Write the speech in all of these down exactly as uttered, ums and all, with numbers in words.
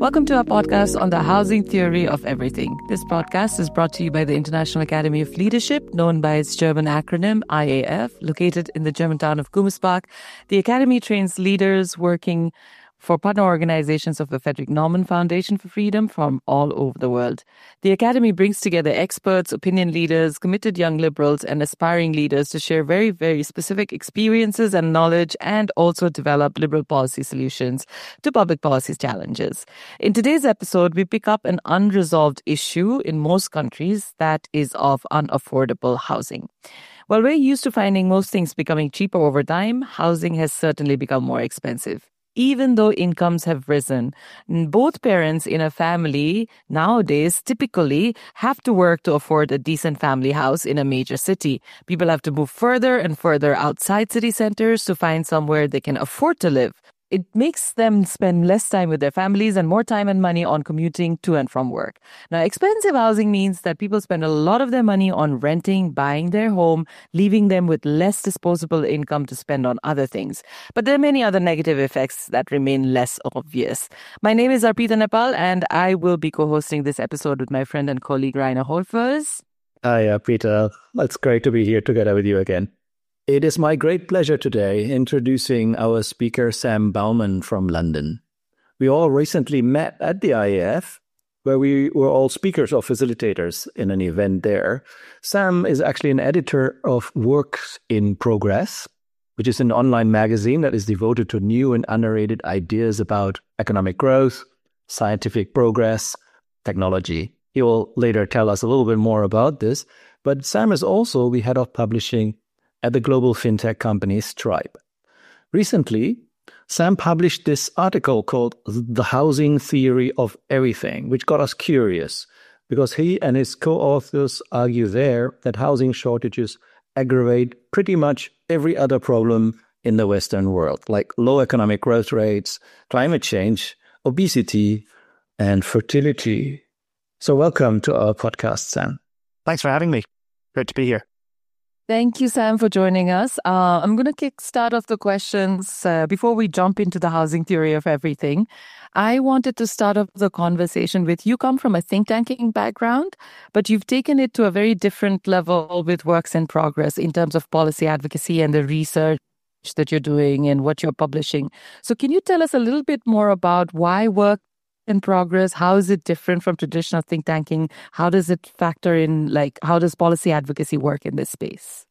Welcome to our podcast on the housing theory of everything. This podcast is brought to you by the International Academy of Leadership, known by its German acronym I A F, located in the German town of Gummersbach. The Academy trains leaders working for partner organizations of the Frederick Naumann Foundation for Freedom from all over the world. The Academy brings together experts, opinion leaders, committed young liberals, and aspiring leaders to share very, very specific experiences and knowledge and also develop liberal policy solutions to public policy challenges. In today's episode, we pick up an unresolved issue in most countries, that is of unaffordable housing. While we're used to finding most things becoming cheaper over time, housing has certainly become more expensive. Even though incomes have risen, both parents in a family nowadays typically have to work to afford a decent family house in a major city. People have to move further and further outside city centers to find somewhere they can afford to live. It makes them spend less time with their families and more time and money on commuting to and from work. Now, expensive housing means that people spend a lot of their money on renting, buying their home, leaving them with less disposable income to spend on other things. But there are many other negative effects that remain less obvious. My name is Arpita Nepal, and I will be co-hosting this episode with my friend and colleague Rainer Holfers. Hi, Arpita. It's great to be here together with you again. It is my great pleasure today introducing our speaker, Sam Bauman from London. We all recently met at the I A F, where we were all speakers or facilitators in an event there. Sam is actually an editor of Works in Progress, which is an online magazine that is devoted to new and underrated ideas about economic growth, scientific progress, technology. He will later tell us a little bit more about this, but Sam is also the head of publishing at the global fintech company Stripe. Recently, Sam published this article called The Housing Theory of Everything, which got us curious because he and his co-authors argue there that housing shortages aggravate pretty much every other problem in the Western world, like low economic growth rates, climate change, obesity, and fertility. So welcome to our podcast, Sam. Thanks for having me. Great to be here. Thank you, Sam, for joining us. Uh, I'm going to kick start off the questions uh, before we jump into the housing theory of everything. I wanted to start off the conversation with you come from a think tanking background, but you've taken it to a very different level with Works in Progress in terms of policy advocacy and the research that you're doing and what you're publishing. So can you tell us a little bit more about why Work in Progress? How is it different from traditional think tanking? How does it factor in, like, how does policy advocacy work in this space?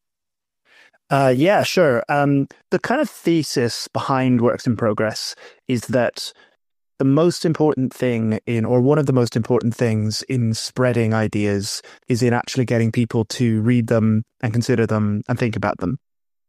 Uh, yeah, sure. Um, the kind of thesis behind Works in Progress is that the most important thing in, or one of the most important things in spreading ideas is in actually getting people to read them and consider them and think about them.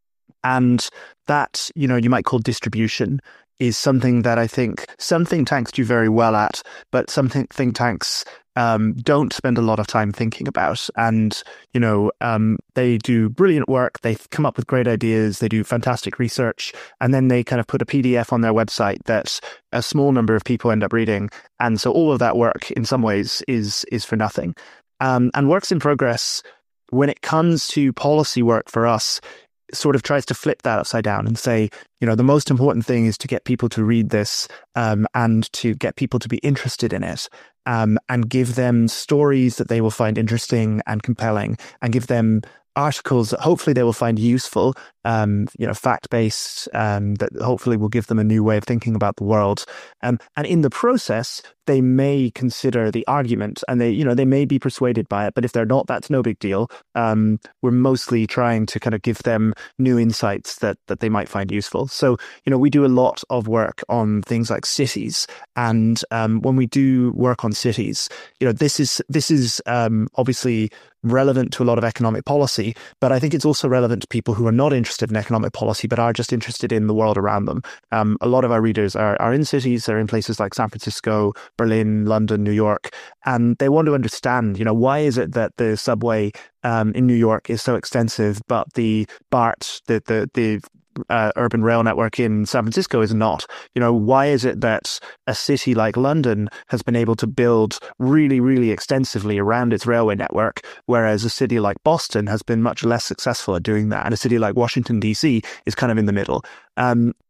And that, you know, you might call distribution is something that I think some think tanks do very well at, but some think, think tanks um, don't spend a lot of time thinking about. And, you know, um, they do brilliant work. They come up with great ideas. They do fantastic research. And then they kind of put a P D F on their website that a small number of people end up reading. And so all of that work in some ways is, is for nothing. Um, and Works in Progress, when it comes to policy work for us, sort of tries to flip that upside down and say, you know, the most important thing is to get people to read this um, and to get people to be interested in it um, and give them stories that they will find interesting and compelling and give them articles that hopefully they will find useful, um, you know, fact-based, um, that hopefully will give them a new way of thinking about the world. Um, and in the process, they may consider the argument and they, you know, they may be persuaded by it, but if they're not, that's no big deal. Um, we're mostly trying to kind of give them new insights that, that they might find useful. So, you know, we do a lot of work on things like cities. And um, when we do work on cities, you know, this is, this is um, obviously relevant to a lot of economic policy, but I think it's also relevant to people who are not interested in economic policy, but are just interested in the world around them. Um, a lot of our readers are, are in cities, they're in places like San Francisco, Berlin, London, New York, and they want to understand, you know, why is it that the subway um, in New York is so extensive, but the BART, the the the Uh, urban rail network in San Francisco is not. You know, why is it that a city like London has been able to build really, really extensively around its railway network, whereas a city like Boston has been much less successful at doing that, and a city like Washington, D C is kind of in the middle. Um,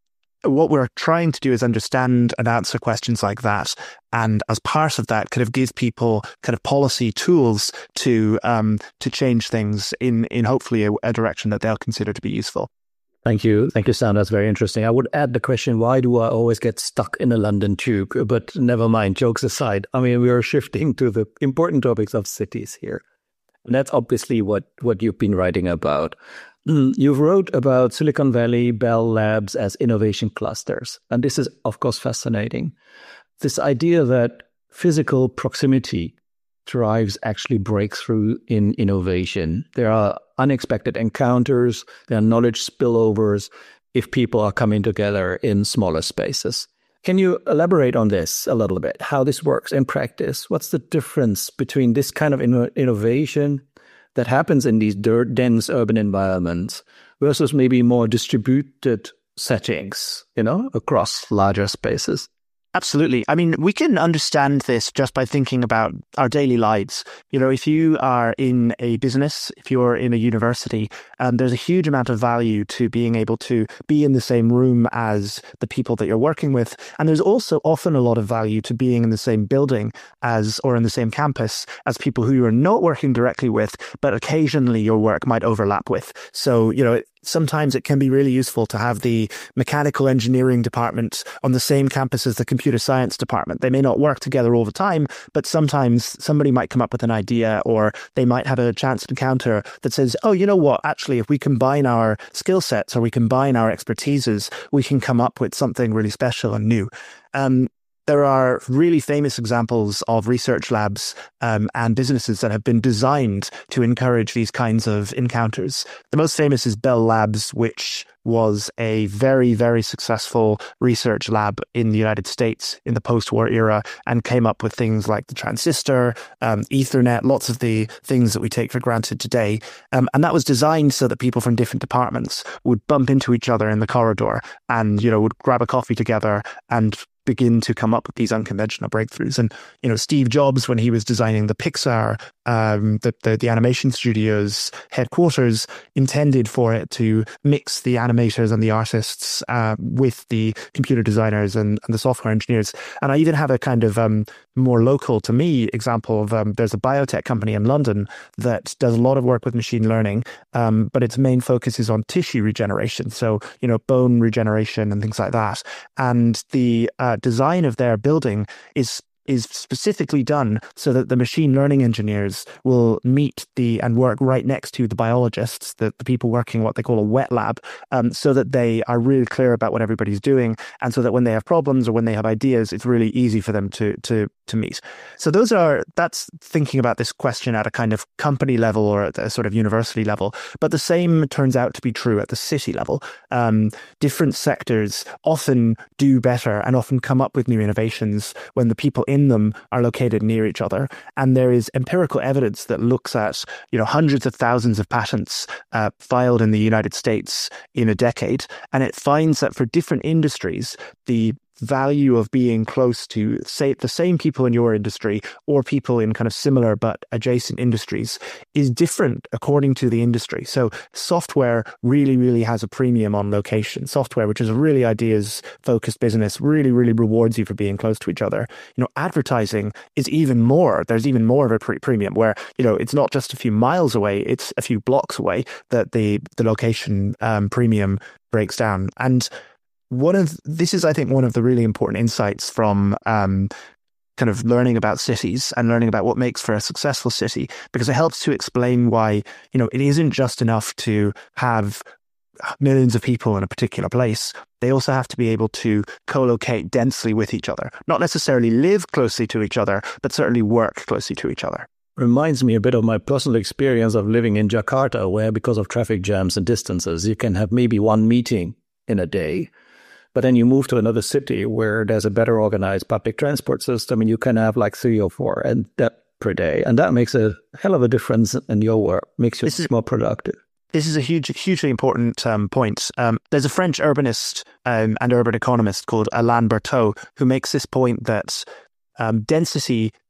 what we're trying to do is understand and answer questions like that. And as part of that, kind of give people kind of policy tools to um, to change things in, in hopefully a, a direction that they'll consider to be useful. Thank you. Thank you, Sam. That's very interesting. I would add the question, why do I always get stuck in a London tube? But never mind, jokes aside. I mean, we are shifting to the important topics of cities here. And that's obviously what, what you've been writing about. You've wrote about Silicon Valley, Bell Labs as innovation clusters. And this is, of course, fascinating. This idea that physical proximity drives actually breakthrough in innovation. There are unexpected encounters, there are knowledge spillovers if people are coming together in smaller spaces. Can you elaborate on this a little bit, how this works in practice? What's the difference between this kind of inno- innovation that happens in these dirt, dense urban environments versus maybe more distributed settings, you know, across larger spaces? Absolutely. I mean, we can understand this just by thinking about our daily lives. You know, if you are in a business, if you're in a university, um, there's a huge amount of value to being able to be in the same room as the people that you're working with. And there's also often a lot of value to being in the same building as, or in the same campus as people who you're not working directly with, but occasionally your work might overlap with. So, you know, sometimes it can be really useful to have the mechanical engineering department on the same campus as the computer science department. They may not work together all the time, but sometimes somebody might come up with an idea, or they might have a chance encounter that says, oh, you know what, actually, if we combine our skill sets or we combine our expertises, we can come up with something really special and new. Um, There are really famous examples of research labs um, and businesses that have been designed to encourage these kinds of encounters. The most famous is Bell Labs, which was a very, very successful research lab in the United States in the post-war era and came up with things like the transistor, um, Ethernet, lots of the things that we take for granted today. Um, and that was designed so that people from different departments would bump into each other in the corridor and, you know, would grab a coffee together and begin to come up with these unconventional breakthroughs. And, you know, Steve Jobs, when he was designing the Pixar, um, the, the, the animation studio's headquarters, intended for it to mix the animators and the artists uh, with the computer designers and, and the software engineers. And I even have a kind of um, more local to me example of um, there's a biotech company in London that does a lot of work with machine learning, um, but its main focus is on tissue regeneration. So, you know, bone regeneration and things like that. And the uh, design of their building is is specifically done so that the machine learning engineers will meet the and work right next to the biologists, the, the people working what they call a wet lab, um, so that they are really clear about what everybody's doing, and so that when they have problems or when they have ideas, it's really easy for them to to to meet. So those are that's thinking about this question at a kind of company level or at a sort of university level. But the same turns out to be true at the city level. Um, different sectors often do better and often come up with new innovations when the people in in them are located near each other. And there is empirical evidence that looks at, you know, hundreds of thousands of patents uh, filed in the United States in a decade. And it finds that for different industries, the value of being close to, say, the same people in your industry or people in kind of similar but adjacent industries is different according to the industry. So software really, really has a premium on location. Software, which is a really ideas-focused business, really, really rewards you for being close to each other. You know, advertising is even more. There's even more of a pre- premium where, you know, it's not just a few miles away, it's a few blocks away that the, the location um, premium breaks down. And One of this is, I think, one of the really important insights from um, kind of learning about cities and learning about what makes for a successful city, because it helps to explain why, you know, it isn't just enough to have millions of people in a particular place. They also have to be able to co-locate densely with each other, not necessarily live closely to each other, but certainly work closely to each other. Reminds me a bit of my personal experience of living in Jakarta, where because of traffic jams and distances, you can have maybe one meeting in a day. But then you move to another city where there's a better organized public transport system and you can have like three or four and that per day. And that makes a hell of a difference in your work, makes you is, more productive. This is a huge, hugely important um, point. Um, there's a French urbanist um, and urban economist called Alain Berthaud who makes this point that Um, density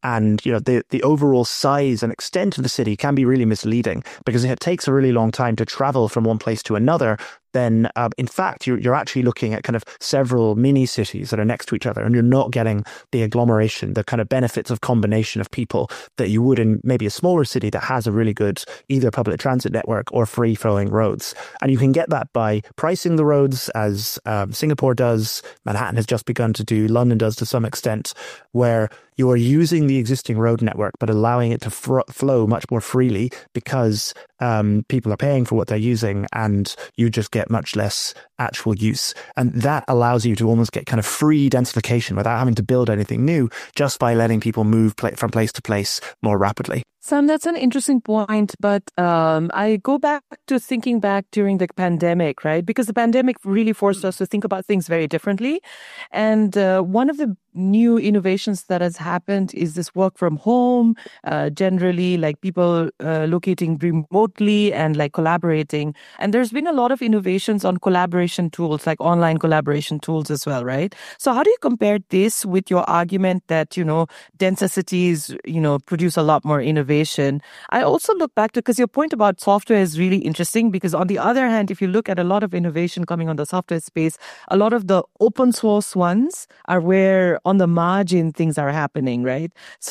And, you know, the, the overall size and extent of the city can be really misleading because it takes a really long time to travel from one place to another. Then, uh, in fact, you're, you're actually looking at kind of several mini cities that are next to each other, and you're not getting the agglomeration, the kind of benefits of combination of people that you would in maybe a smaller city that has a really good either public transit network or free-flowing roads. And you can get that by pricing the roads, as um, Singapore does, Manhattan has just begun to do, London does to some extent, where you are using the existing road network, but allowing it to fr- flow much more freely because um, people are paying for what they're using, and you just get much less actual use. And that allows you to almost get kind of free densification without having to build anything new, just by letting people move pla- from place to place more rapidly. Sam, that's an interesting point, but um, I go back to thinking back during the pandemic, right? Because the pandemic really forced us to think about things very differently. And uh, one of the new innovations that has happened is this work from home, uh, generally like people uh, locating remotely and like collaborating. And there's been a lot of innovations on collaboration tools, like online collaboration tools as well, right? So how do you compare this with your argument that, you know, denser cities, you know, produce a lot more innovation? I also look back to, because your point about software is really interesting, because on the other hand, if you look at a lot of innovation coming on the software space, a lot of the open source ones are where on the margin things are happening, right?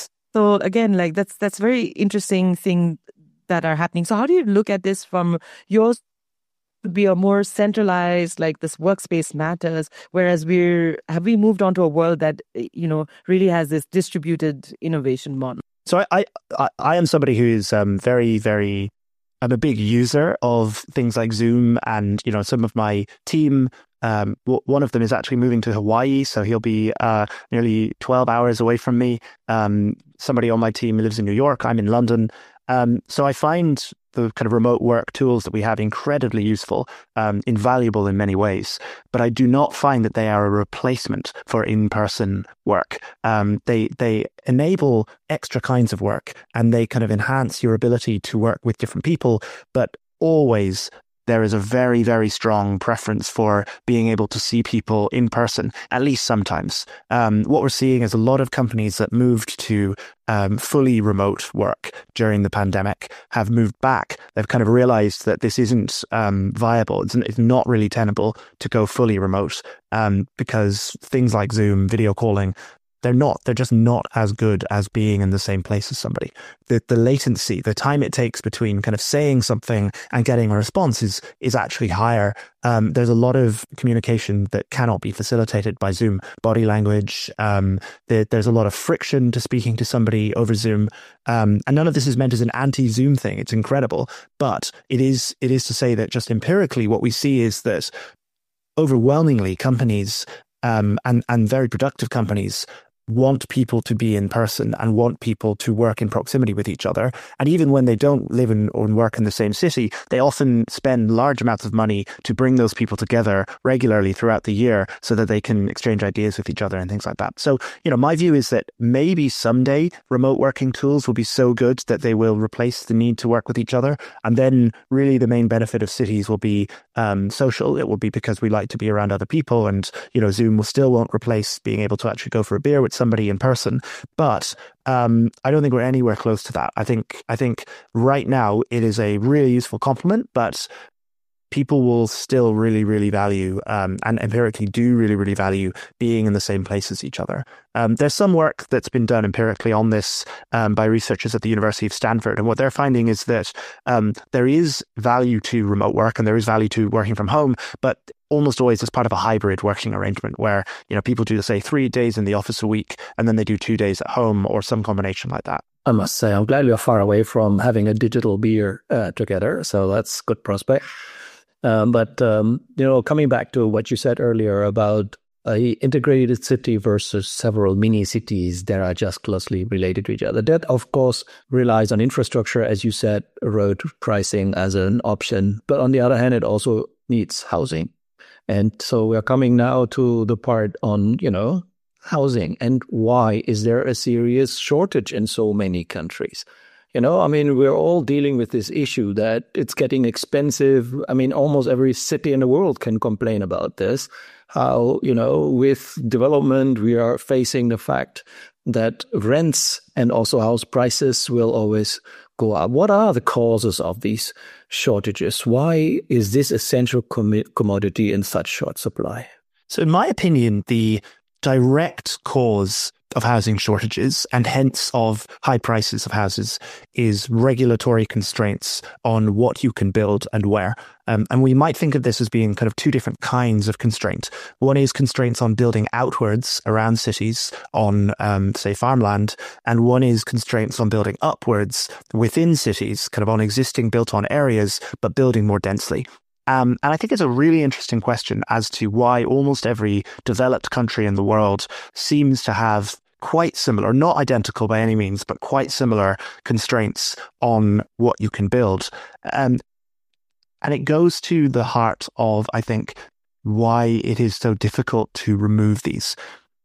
So again, like that's that's very interesting thing that are happening. So how do you look at this from yours to be a more centralized, like this workspace matters, whereas we're have we moved on to a world that, you know, really has this distributed innovation model? So I I, I am somebody who is um, very, very I'm a big user of things like Zoom, and, you know, some of my team, um, w- one of them is actually moving to Hawaii, so he'll be uh, nearly twelve hours away from me. Um, somebody on my team lives in New York, I'm in London. Um, so I find the kind of remote work tools that we have incredibly useful, um, invaluable in many ways. But I do not find that they are a replacement for in-person work. Um, they they enable extra kinds of work, and they kind of enhance your ability to work with different people. But always there is a very, very strong preference for being able to see people in person, at least sometimes. Um, what we're seeing is a lot of companies that moved to um, fully remote work during the pandemic have moved back. They've kind of realized that this isn't um, viable. It's, it's not really tenable to go fully remote um, because things like Zoom, video calling, They're not, they're just not as good as being in the same place as somebody. The the latency, the time it takes between kind of saying something and getting a response is is actually higher. Um, there's a lot of communication that cannot be facilitated by Zoom. Body language, um, there, there's a lot of friction to speaking to somebody over Zoom. Um, and none of this is meant as an anti-Zoom thing. It's incredible. But it is it is to say that just empirically what we see is that overwhelmingly companies um, and, and very productive companies want people to be in person and want people to work in proximity with each other. And even when they don't live in, or work in the same city, they often spend large amounts of money to bring those people together regularly throughout the year so that they can exchange ideas with each other and things like that. So, you know, my view is that maybe someday remote working tools will be so good that they will replace the need to work with each other. And then really the main benefit of cities will be um, social. It will be because we like to be around other people, and, you know, Zoom will still won't replace being able to actually go for a beer with somebody in person. But um, I don't think we're anywhere close to that. I think I think right now it is a really useful complement, but people will still really, really value um, and empirically do really, really value being in the same place as each other. Um, there's some work that's been done empirically on this um, by researchers at the University of Stanford. And what they're finding is that um, there is value to remote work and there is value to working from home, but almost always as part of a hybrid working arrangement where, you know, people do, say, three days in the office a week and then they do two days at home or some combination like that. I must say, I'm glad we are far away from having a digital beer uh, together. So that's good prospect. Um, but, um, you know, coming back to what you said earlier about a integrated city versus several mini cities that are just closely related to each other, that, of course, relies on infrastructure, as you said, road pricing as an option. But on the other hand, it also needs housing. And so we're coming now to the part on, you know, housing and why is there a serious shortage in so many countries? You know, I mean, we're all dealing with this issue that it's getting expensive. I mean, almost every city in the world can complain about this. How, you know, with development, we are facing the fact that rents and also house prices will always go up. What are the causes of these shortages? Why is this essential com- commodity in such short supply? So in my opinion, the direct cause of housing shortages and hence of high prices of houses is regulatory constraints on what you can build and where. Um, and we might think of this as being kind of two different kinds of constraint. One is constraints on building outwards around cities on, um, say, farmland. And one is constraints on building upwards within cities, kind of on existing built-on areas, but building more densely. Um, and I think it's a really interesting question as to why almost every developed country in the world seems to have quite similar, not identical by any means, but quite similar constraints on what you can build. Um, and it goes to the heart of, I think, why it is so difficult to remove these.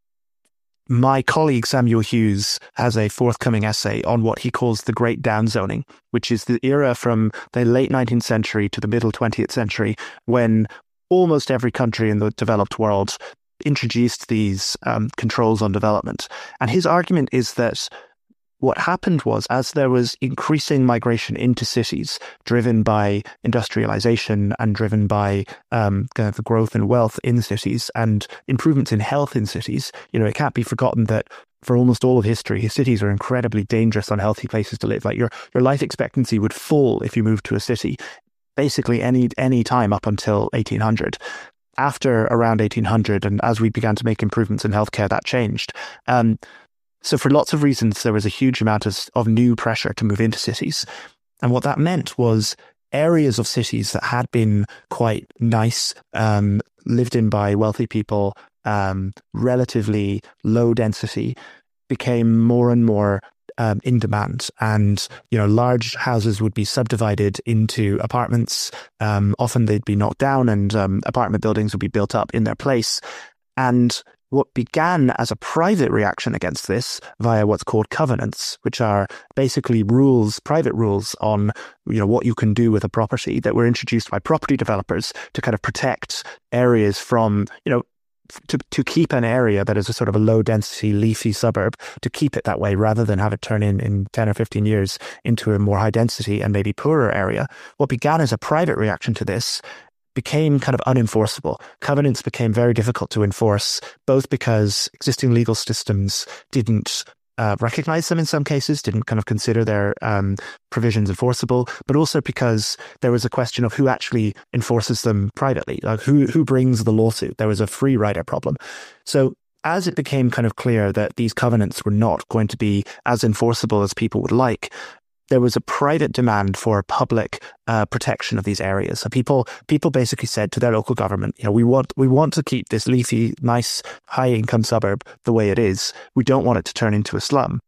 My colleague Samuel Hughes has a forthcoming essay on what he calls the Great Downzoning, which is the era from the late nineteenth century to the middle twentieth century, when almost every country in the developed world introduced these um, controls on development. And his argument is that what happened was, as there was increasing migration into cities, driven by industrialization and driven by um, kind of the growth and wealth in cities and improvements in health in cities, you know, it can't be forgotten that for almost all of history, cities are incredibly dangerous, unhealthy places to live. Like your your life expectancy would fall if you moved to a city, basically any any time up until eighteen hundred. After around eighteen hundred, and as we began to make improvements in healthcare, that changed. Um, so for lots of reasons, there was a huge amount of, of new pressure to move into cities. And what that meant was areas of cities that had been quite nice, um, lived in by wealthy people, um, relatively low density, became more and more Um, in demand. And, you know, large houses would be subdivided into apartments. Um, often they'd be knocked down and um, apartment buildings would be built up in their place. And what began as a private reaction against this via what's called covenants, which are basically rules, private rules on, you know, what you can do with a property that were introduced by property developers to kind of protect areas from, you know, To, to keep an area that is a sort of a low density, leafy suburb, to keep it that way rather than have it turn in in ten or fifteen years into a more high density and maybe poorer area. What began as a private reaction to this became kind of unenforceable. Covenants became very difficult to enforce, both because existing legal systems didn't Uh, recognize them in some cases, didn't kind of consider their um, provisions enforceable, but also because there was a question of who actually enforces them privately, like who who brings the lawsuit. There was a free rider problem. So as it became kind of clear that these covenants were not going to be as enforceable as people would like, there was a private demand for public uh, protection of these areas. So people people basically said to their local government, you know, we want we want to keep this leafy, nice, high-income suburb the way it is. We don't want it to turn into a slum.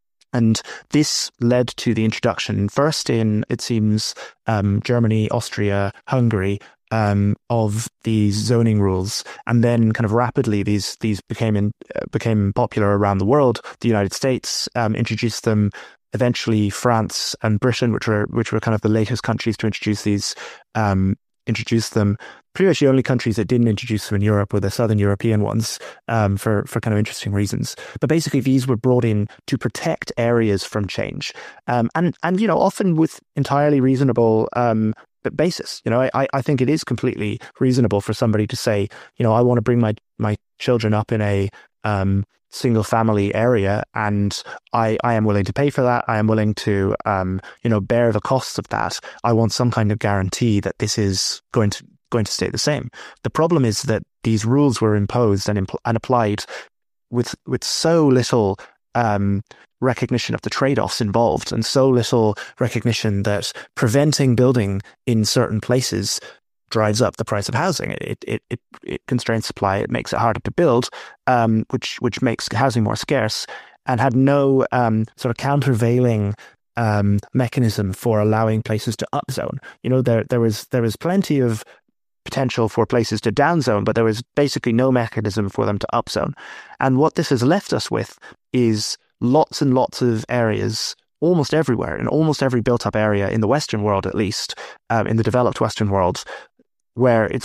And this led to the introduction, first in, it seems, um, Germany, Austria, Hungary, um, of these zoning rules, and then kind of rapidly these these became in, uh, became popular around the world. The United States um, introduced them. Eventually, France and Britain, which were which were kind of the latest countries to introduce these, um, introduced them. Pretty much the only countries that didn't introduce them in Europe were the Southern European ones, um, for for kind of interesting reasons. But basically, these were brought in to protect areas from change, um, and and you know, often with entirely reasonable um, basis. You know, I I think it is completely reasonable for somebody to say, you know, I want to bring my my children up in a um, single family area, and I, I am willing to pay for that. I am willing to, um, you know, bear the costs of that. I want some kind of guarantee that this is going to going to stay the same. The problem is that these rules were imposed and, impl- and applied with with so little um, recognition of the trade-offs involved, and so little recognition that preventing building in certain places drives up the price of housing. It it it, it constrains supply. It makes it harder to build, um, which which makes housing more scarce, and had no um, sort of countervailing um, mechanism for allowing places to upzone. You know, there there was there was plenty of potential for places to downzone, but there was basically no mechanism for them to upzone. And what this has left us with is lots and lots of areas, almost everywhere, in almost every built-up area in the Western world, at least, um, in the developed Western world, where it's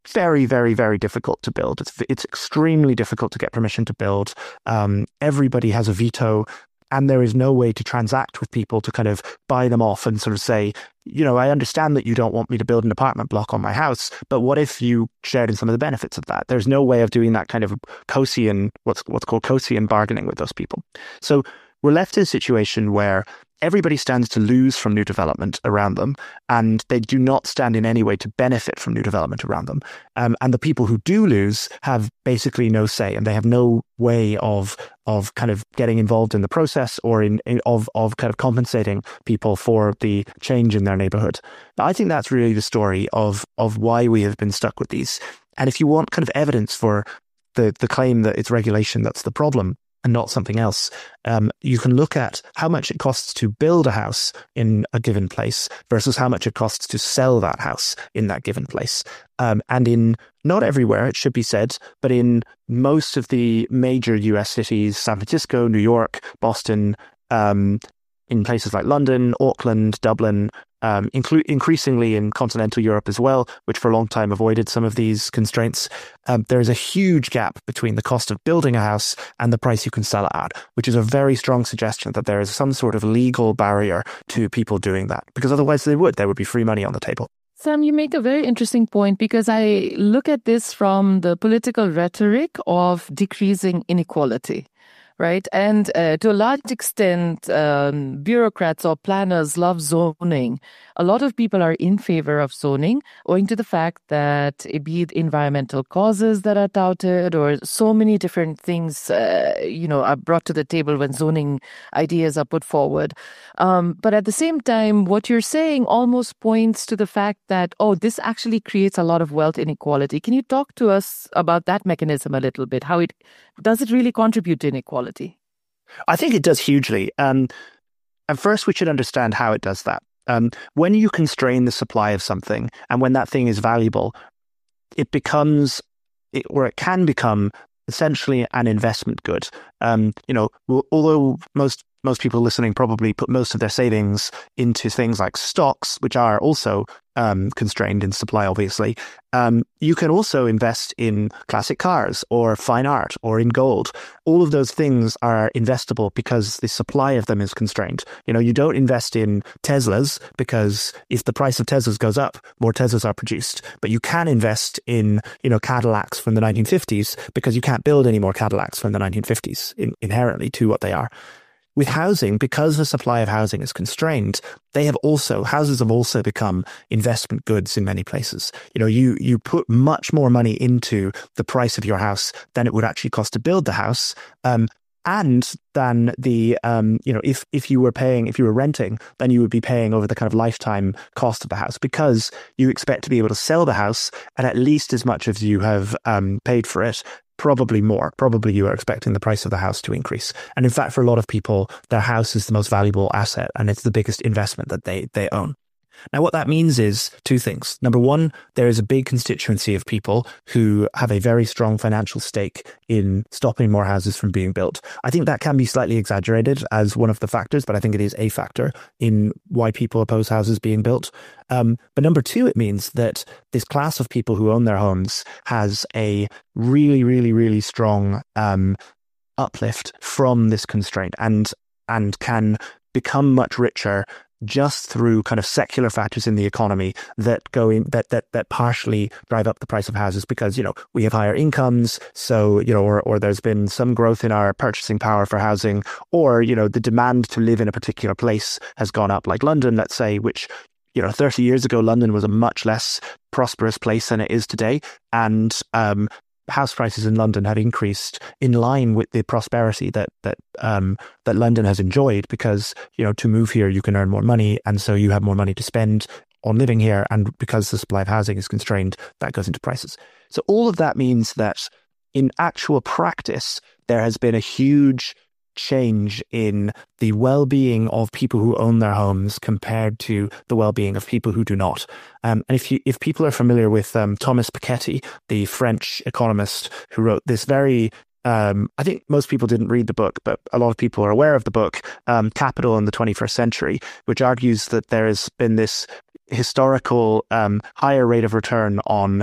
very, very, very difficult to build. It's it's extremely difficult to get permission to build. Um, everybody has a veto. And there is no way to transact with people to kind of buy them off and sort of say, you know, I understand that you don't want me to build an apartment block on my house, but what if you shared in some of the benefits of that? There's no way of doing that kind of Coasian, what's what's called Coasian bargaining with those people. So we're left in a situation where everybody stands to lose from new development around them, and they do not stand in any way to benefit from new development around them. Um, and the people who do lose have basically no say, and they have no way of of kind of getting involved in the process or in, in of of kind of compensating people for the change in their neighborhood. Now, I think that's really the story of of why we have been stuck with these. And if you want kind of evidence for the the claim that it's regulation that's the problem and not something else, um, you can look at how much it costs to build a house in a given place versus how much it costs to sell that house in that given place. Um, and in not everywhere, it should be said, but in most of the major U S cities, San Francisco, New York, Boston, um, in places like London, Auckland, Dublin, um, inclu- increasingly in continental Europe as well, which for a long time avoided some of these constraints, um, there is a huge gap between the cost of building a house and the price you can sell it at, which is a very strong suggestion that there is some sort of legal barrier to people doing that, because otherwise they would. There would be free money on the table. Sam, you make a very interesting point, because I look at this from the political rhetoric of decreasing inequality. Right. And uh, to a large extent, um, bureaucrats or planners love zoning. A lot of people are in favor of zoning, owing to the fact that it be it environmental causes that are touted, or so many different things, uh, you know, are brought to the table when zoning ideas are put forward. Um, but at the same time, what you're saying almost points to the fact that, oh, this actually creates a lot of wealth inequality. Can you talk to us about that mechanism a little bit? How it does it really contribute to inequality? I think it does hugely. Um, and first, we should understand how it does that. Um, when you constrain the supply of something, and when that thing is valuable, it becomes, it, or it can become, essentially an investment good. Um, you know, although most most people listening probably put most of their savings into things like stocks, which are also um, constrained in supply, obviously, um, you can also invest in classic cars or fine art or in gold. All of those things are investable because the supply of them is constrained. You know, you don't invest in Teslas because if the price of Teslas goes up, more Teslas are produced. But you can invest in, you know, Cadillacs from the nineteen fifties because you can't build any more Cadillacs from the nineteen fifties in, inherently to what they are. With housing, because the supply of housing is constrained, they have also, houses have also become investment goods in many places. You know, you, you put much more money into the price of your house than it would actually cost to build the house. Um, and than the, um, you know, if, if you were paying, if you were renting, then you would be paying over the kind of lifetime cost of the house, because you expect to be able to sell the house at at least as much as you have um, paid for it. Probably more. Probably you are expecting the price of the house to increase. And in fact, for a lot of people, their house is the most valuable asset and it's the biggest investment that they, they own. Now, what that means is two things. Number one, there is a big constituency of people who have a very strong financial stake in stopping more houses from being built. I think that can be slightly exaggerated as one of the factors, but I think it is a factor in why people oppose houses being built. Um, but number two, it means that this class of people who own their homes has a really, really, really strong um, uplift from this constraint and and can become much richer just through kind of secular factors in the economy that go in, that, that, that partially drive up the price of houses because, you know, we have higher incomes. So, you know, or, or there's been some growth in our purchasing power for housing, or, you know, the demand to live in a particular place has gone up, like London, let's say, which, you know, thirty years ago, London was a much less prosperous place than it is today. And, um, house prices in London have increased in line with the prosperity that that um, that London has enjoyed, because, you know, to move here you can earn more money, and so you have more money to spend on living here, and because the supply of housing is constrained, that goes into prices. So all of that means that in actual practice there has been a huge change in the well-being of people who own their homes compared to the well-being of people who do not. Um, and if you, if people are familiar with um, Thomas Piketty, the French economist who wrote this very, um, I think most people didn't read the book, but a lot of people are aware of the book, um, Capital in the twenty-first century, which argues that there has been this historical um, higher rate of return on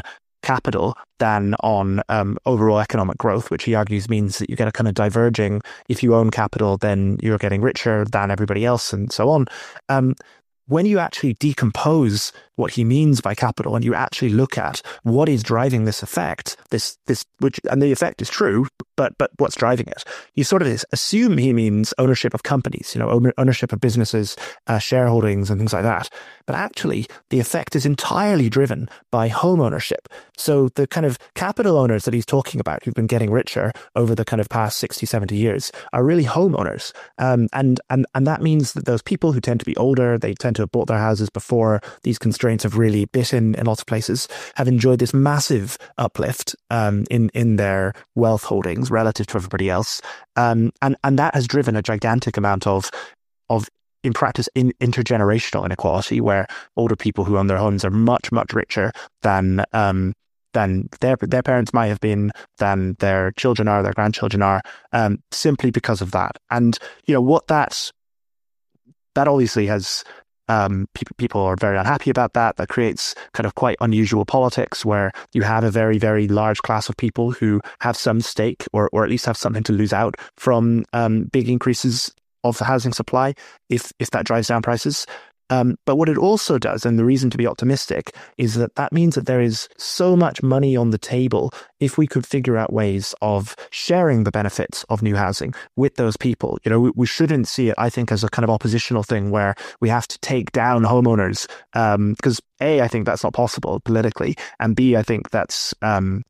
capital than on um, overall economic growth, which he argues means that you get a kind of diverging, if you own capital, then you're getting richer than everybody else and so on. Um, when you actually decompose what he means by capital and you actually look at what is driving this effect, this, this, which, and the effect is true, but, but what's driving it? You sort of assume he means ownership of companies, you know, ownership of businesses, uh, shareholdings and things like that. But actually, the effect is entirely driven by home ownership. So the kind of capital owners that he's talking about who've been getting richer over the kind of past sixty, seventy years are really homeowners. Um, and, and, and that means that those people who tend to be older, they tend to have bought their houses before these constraints have really bitten in lots of places, have enjoyed this massive uplift um, in, in their wealth holdings relative to everybody else. Um, and, and that has driven a gigantic amount of, of in practice, in intergenerational inequality, where older people who own their homes are much, much richer than um, than their their parents might have been, than their children are, their grandchildren are, um, simply because of that. And you know what that's that obviously has. Um, people, people are very unhappy about that. That creates kind of quite unusual politics where you have a very, very large class of people who have some stake or, or at least have something to lose out from um, big increases of the housing supply if if that drives down prices. Um, but what it also does, and the reason to be optimistic, is that that means that there is so much money on the table if we could figure out ways of sharing the benefits of new housing with those people. You know, we, we shouldn't see it, I think, as a kind of oppositional thing where we have to take down homeowners, um, because A, I think that's not possible politically, and B, I think that's um,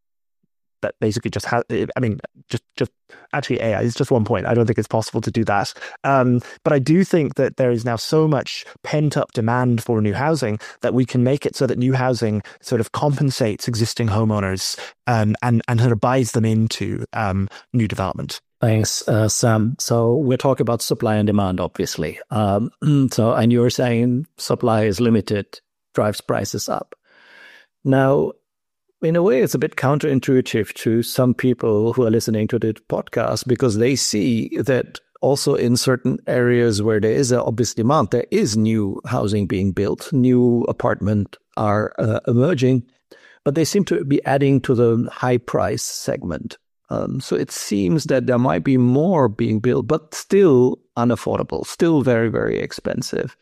that basically just has, I mean, just, just actually, A I is just one point. I don't think it's possible to do that. Um, but I do think that there is now so much pent up demand for new housing that we can make it so that new housing sort of compensates existing homeowners um, and, and sort of buys them into um, new development. Thanks, uh, Sam. So we're talking about supply and demand, obviously. Um, so, and you're saying supply is limited, drives prices up. Now, in a way, it's a bit counterintuitive to some people who are listening to the podcast because they see that also in certain areas where there is an obvious demand, there is new housing being built, new apartments are uh, emerging, but they seem to be adding to the high price segment. Um, so it seems that there might be more being built, but still unaffordable, still very, very expensive.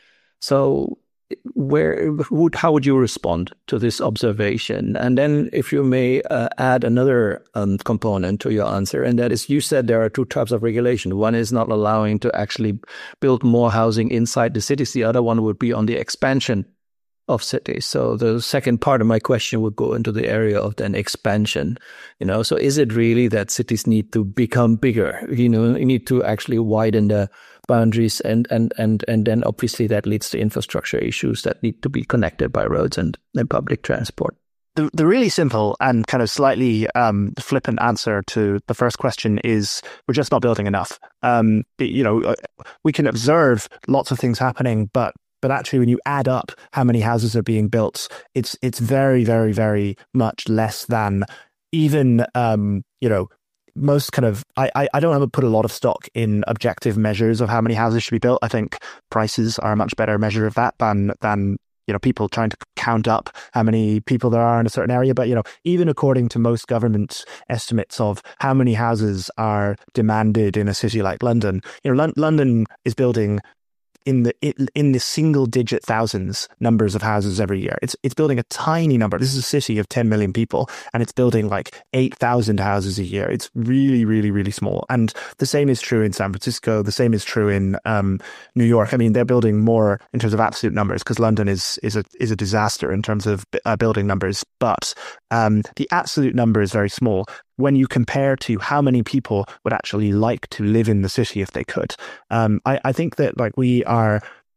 So where would how would you respond to this observation? And then if you may uh, add another um, component to your answer, and that is you said there are two types of regulation. One is not allowing to actually build more housing inside the cities. The other one would be on the expansion of cities. So the second part of my question would go into the area of then expansion. You know, so is it really that cities need to become bigger? You know, you need to actually widen the boundaries, and and and and then obviously that leads to infrastructure issues that need to be connected by roads and, and public transport. The the really simple and kind of slightly um, flippant answer to the first question is we're just not building enough. Um, you know, we can observe lots of things happening, but But actually, when you add up how many houses are being built, it's it's very, very, very much less than even, um, you know, most kind of, I, I, I don't ever put a lot of stock in objective measures of how many houses should be built. I think prices are a much better measure of that than, than you know, people trying to count up how many people there are in a certain area. But, you know, even according to most government estimates of how many houses are demanded in a city like London, you know, L- London is building in the in the single digit thousands numbers of houses every year. It's it's building a tiny number. This is a city of ten million people, and it's building like eight thousand houses a year. It's really, really, really small. And the same is true in San Francisco. The same is true in um, New York. I mean, they're building more in terms of absolute numbers because London is is a is a disaster in terms of uh, building numbers. But um, the absolute number is very small when you compare to how many people would actually like to live in the city if they could. Um, I, I think that like we are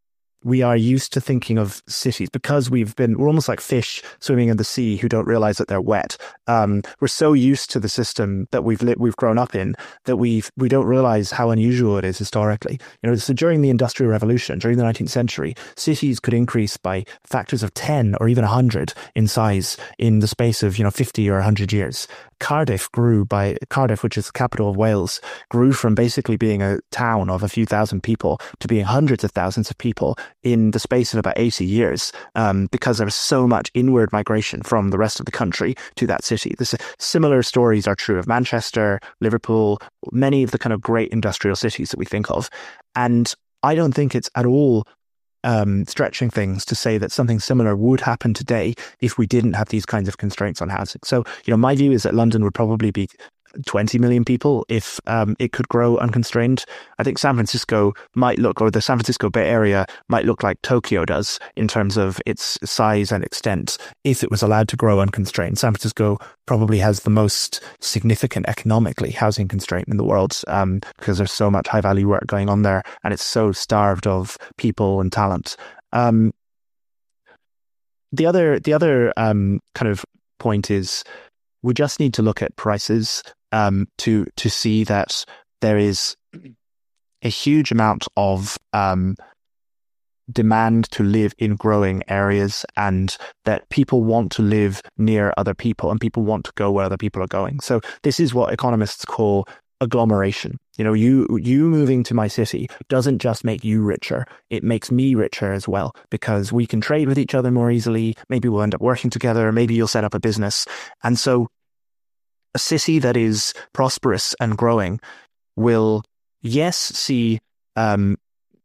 we are used to thinking of cities because we've been, we're almost like fish swimming in the sea who don't realize that they're wet. Um, we're so used to the system that we've lit, we've grown up in that we've, we don't realize how unusual it is historically. You know, so during the Industrial Revolution, during the nineteenth century, cities could increase by factors of ten or even one hundred in size in the space of, you know, fifty or one hundred years. Cardiff grew by Cardiff, which is the capital of Wales, grew from basically being a town of a few thousand people to being hundreds of thousands of people in the space of about eighty years, um, because there was so much inward migration from the rest of the country to that city. This, similar stories are true of Manchester, Liverpool, many of the kind of great industrial cities that we think of. And I don't think it's at all Um, stretching things to say that something similar would happen today if we didn't have these kinds of constraints on housing. So, you know, my view is that London would probably be twenty million people if um, it could grow unconstrained. I think San Francisco might look, or the San Francisco Bay Area might look like Tokyo does in terms of its size and extent if it was allowed to grow unconstrained. San Francisco probably has the most significant economically housing constraint in the world um, because there's so much high value work going on there and it's so starved of people and talent. Um, the other, the other um, kind of point is we just need to look at prices um, to to see that there is a huge amount of um, demand to live in growing areas, and that people want to live near other people, and people want to go where other people are going. So this is what economists call agglomeration. You know, you you moving to my city doesn't just make you richer, it makes me richer as well, because we can trade with each other more easily. Maybe we'll end up working together, maybe you'll set up a business. And so a city that is prosperous and growing will, yes, see um,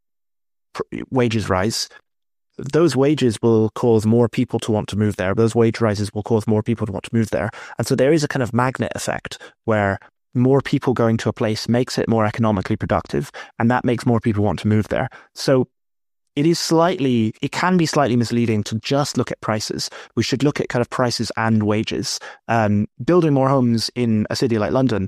pr- wages rise. Those wages will cause more people to want to move there. Those wage rises will cause more people to want to move there. And so there is a kind of magnet effect where more people going to a place makes it more economically productive, and that makes more people want to move there. So it is slightly, it can be slightly misleading to just look at prices. We should look at kind of prices and wages. Um, building more homes in a city like London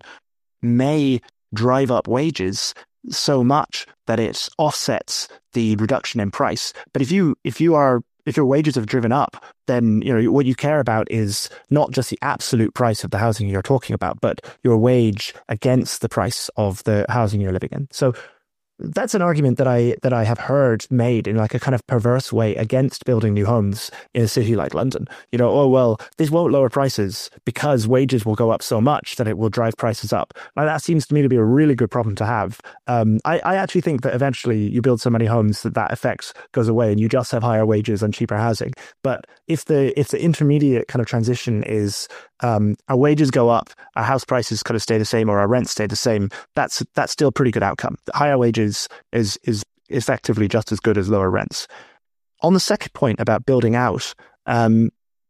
may drive up wages so much that it offsets the reduction in price. But if you if you are if your wages have driven up, then you know what you care about is not just the absolute price of the housing you're talking about, but your wage against the price of the housing you're living in. So that's an argument that I that I have heard made in like a kind of perverse way against building new homes in a city like London. You know, oh, well, this won't lower prices because wages will go up so much that it will drive prices up. Now, that seems to me to be a really good problem to have. Um, I, I actually think that eventually you build so many homes that that effect goes away and you just have higher wages and cheaper housing. But if the if the intermediate kind of transition is um, our wages go up, our house prices kind of stay the same, or our rents stay the same, that's that's still a pretty good outcome. Higher wages is is effectively just as good as lower rents. On the second point about building out, um,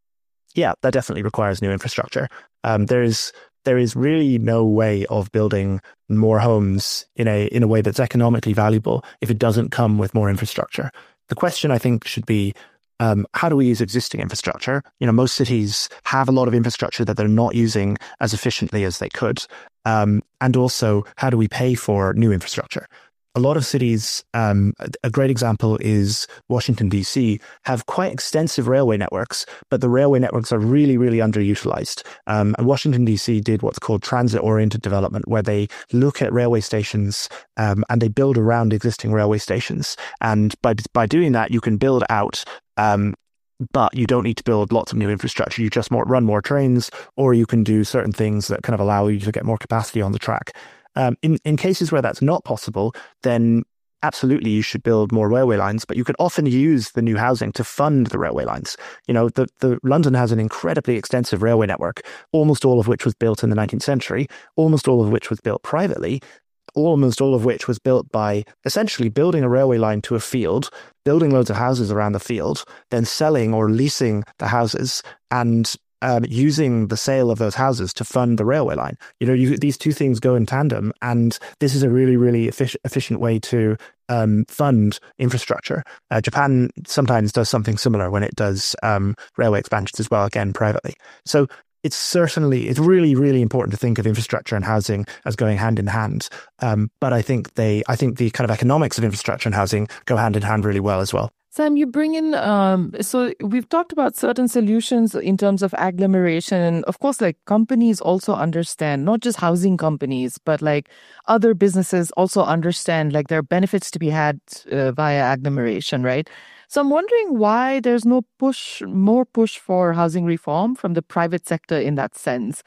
yeah, that definitely requires new infrastructure. Um, there is there is really no way of building more homes in a in a way that's economically valuable if it doesn't come with more infrastructure. The question, I think, should be, Um, how do we use existing infrastructure? You know, most cities have a lot of infrastructure that they're not using as efficiently as they could. Um, and also, how do we pay for new infrastructure? A lot of cities, um, a great example is Washington, D C, have quite extensive railway networks, but the railway networks are really, really underutilized. Um, and Washington, D C did what's called transit-oriented development, where they look at railway stations um, and they build around existing railway stations. And by by doing that, you can build out Um, but you don't need to build lots of new infrastructure. You just more, run more trains, or you can do certain things that kind of allow you to get more capacity on the track. Um, in, in cases where that's not possible, then absolutely you should build more railway lines, but you can often use the new housing to fund the railway lines. You know, the, the London has an incredibly extensive railway network, almost all of which was built in the nineteenth century, almost all of which was built privately, almost all of which was built by essentially building a railway line to a field, building loads of houses around the field, then selling or leasing the houses and um, using the sale of those houses to fund the railway line. You know, you, these two things go in tandem, and this is a really, really effic- efficient way to um, fund infrastructure. Uh, Japan sometimes does something similar when it does um, railway expansions as well, again, privately. So it's certainly, it's really, really important to think of infrastructure and housing as going hand in hand. Um, but I think they, I think the kind of economics of infrastructure and housing go hand in hand really well as well. Sam, you bring in, um, so we've talked about certain solutions in terms of agglomeration. And of course, like companies also understand, not just housing companies, but like other businesses also understand like there are benefits to be had uh, via agglomeration, right? So I'm wondering why there's no push, more push for housing reform from the private sector in that sense.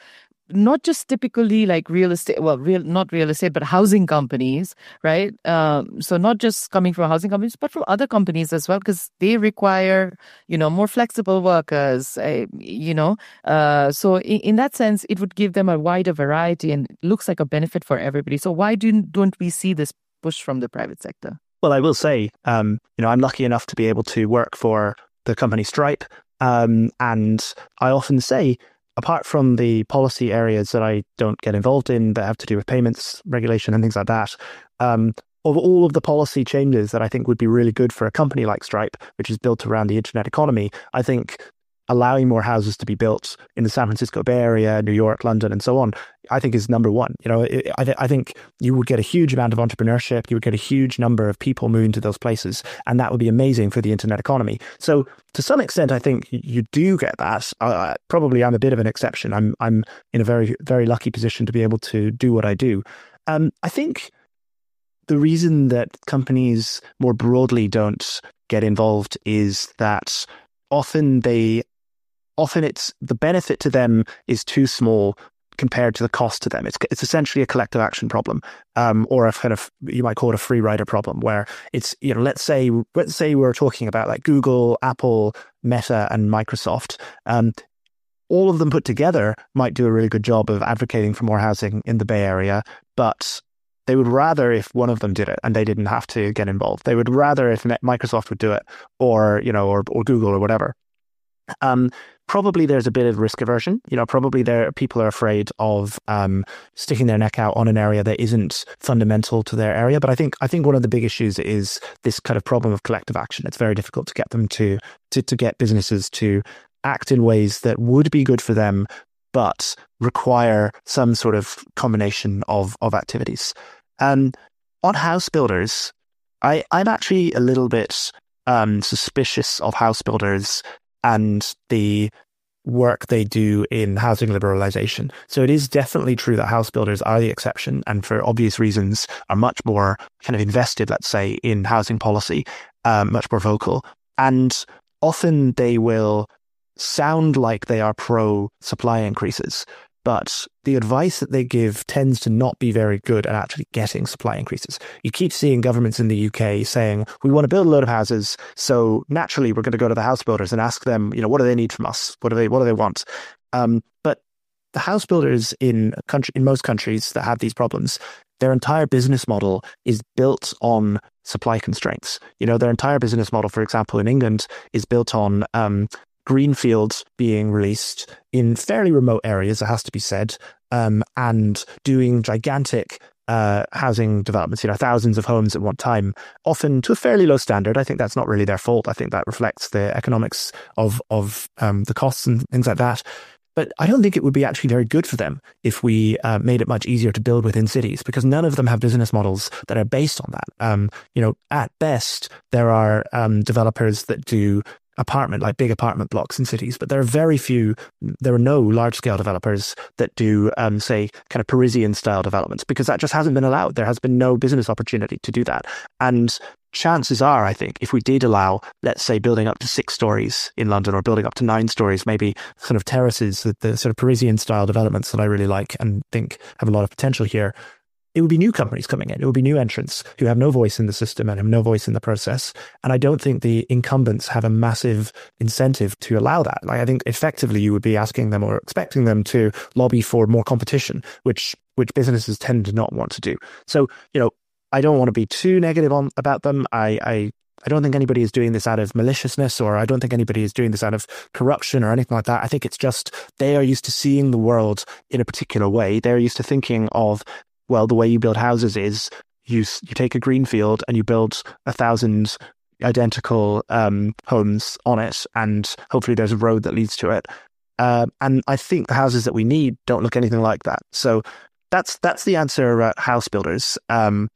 not just typically like real estate, well, real not real estate, but housing companies, right? Um, so not just coming from housing companies, but from other companies as well, because they require, you know, more flexible workers, uh, you know. Uh, so in, in that sense, it would give them a wider variety and it looks like a benefit for everybody. So why do, don't we see this push from the private sector? Well, I will say, um, you know, I'm lucky enough to be able to work for the company Stripe. Um, and I often say, apart from the policy areas that I don't get involved in that have to do with payments, regulation and things like that, um, of all of the policy changes that I think would be really good for a company like Stripe, which is built around the internet economy, I think allowing more houses to be built in the San Francisco Bay Area, New York, London, and so on, I think is number one. You know, it, I, th- I think you would get a huge amount of entrepreneurship. You would get a huge number of people moving to those places, and that would be amazing for the internet economy. So to some extent, I think you do get that. Uh, probably I'm a bit of an exception. I'm I'm in a very, very lucky position to be able to do what I do. Um, I think the reason that companies more broadly don't get involved is that often they Often it's the benefit to them is too small compared to the cost to them. It's it's essentially a collective action problem, um, or a kind of, you might call it a free rider problem, where it's, you know, let's say let's say we're talking about like Google, Apple, Meta, and Microsoft. Um, all of them put together might do a really good job of advocating for more housing in the Bay Area, but they would rather if one of them did it and they didn't have to get involved. They would rather if Microsoft would do it, or you know, or or Google or whatever. Um, probably there's a bit of risk aversion. You know, probably there people are afraid of um, sticking their neck out on an area that isn't fundamental to their area. But I think I think one of the big issues is this kind of problem of collective action. It's very difficult to get them to to, to get businesses to act in ways that would be good for them, but require some sort of combination of of activities. Um, on house builders, I I'm actually a little bit um, suspicious of house builders and the work they do in housing liberalization. So it is definitely true that house builders are the exception, and for obvious reasons are much more kind of invested, let's say, in housing policy, um, much more vocal. And often they will sound like they are pro supply increases, but the advice that they give tends to not be very good at actually getting supply increases. You keep seeing governments in the U K saying, we want to build a load of houses, so naturally we're going to go to the house builders and ask them, you know, what do they need from us? What do they what do they want? Um, but the house builders in country in most countries that have these problems, their entire business model is built on supply constraints. You know, their entire business model, for example, in England, is built on um, greenfields being released in fairly remote areas, it has to be said, um, and doing gigantic uh, housing developments, you know, thousands of homes at one time, often to a fairly low standard. I think that's not really their fault. I think that reflects the economics of, of um, the costs and things like that. But I don't think it would be actually very good for them if we uh, made it much easier to build within cities, because none of them have business models that are based on that. Um, you know, at best, there are um, developers that do apartment, like big apartment blocks in cities, but there are very few, there are no large-scale developers that do, um, say, kind of Parisian-style developments, because that just hasn't been allowed. There has been no business opportunity to do that. And chances are, I think, if we did allow, let's say, building up to six stories in London or building up to nine stories, maybe sort of terraces, the, the sort of Parisian-style developments that I really like and think have a lot of potential here, it would be new companies coming in. It would be new entrants who have no voice in the system and have no voice in the process. And I don't think the incumbents have a massive incentive to allow that. Like, I think effectively you would be asking them or expecting them to lobby for more competition, which which businesses tend to not want to do. So, you know, I don't want to be too negative on about them. I, I I don't think anybody is doing this out of maliciousness, or I don't think anybody is doing this out of corruption or anything like that. I think it's just they are used to seeing the world in a particular way. They're used to thinking of, well, the way you build houses is you you take a green field and you build a thousand identical um, homes on it, and hopefully there's a road that leads to it. Uh, and I think the houses that we need don't look anything like that. So that's that's the answer about house builders. Um,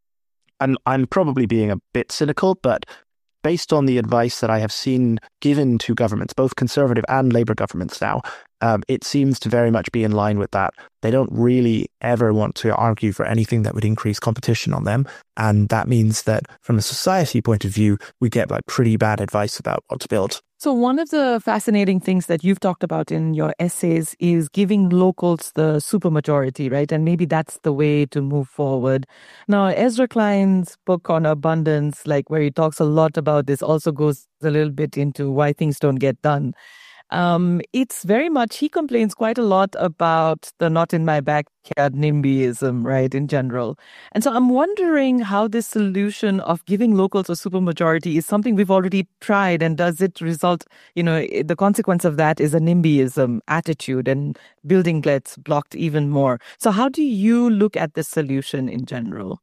and I'm probably being a bit cynical, but based on the advice that I have seen given to governments, both Conservative and Labour governments now, um, it seems to very much be in line with that. They don't really ever want to argue for anything that would increase competition on them. And that means that from a society point of view, we get like pretty bad advice about what to build. So one of the fascinating things that you've talked about in your essays is giving locals the supermajority, right? And maybe that's the way to move forward. Now, Ezra Klein's book on abundance, like where he talks a lot about this, also goes a little bit into why things don't get done. Um, it's very much, he complains quite a lot about the not in my backyard NIMBYism, right, in general. And so I'm wondering how this solution of giving locals a supermajority is something we've already tried, and does it result, you know, the consequence of that is a NIMBYism attitude and building gets blocked even more. So how do you look at this solution in general?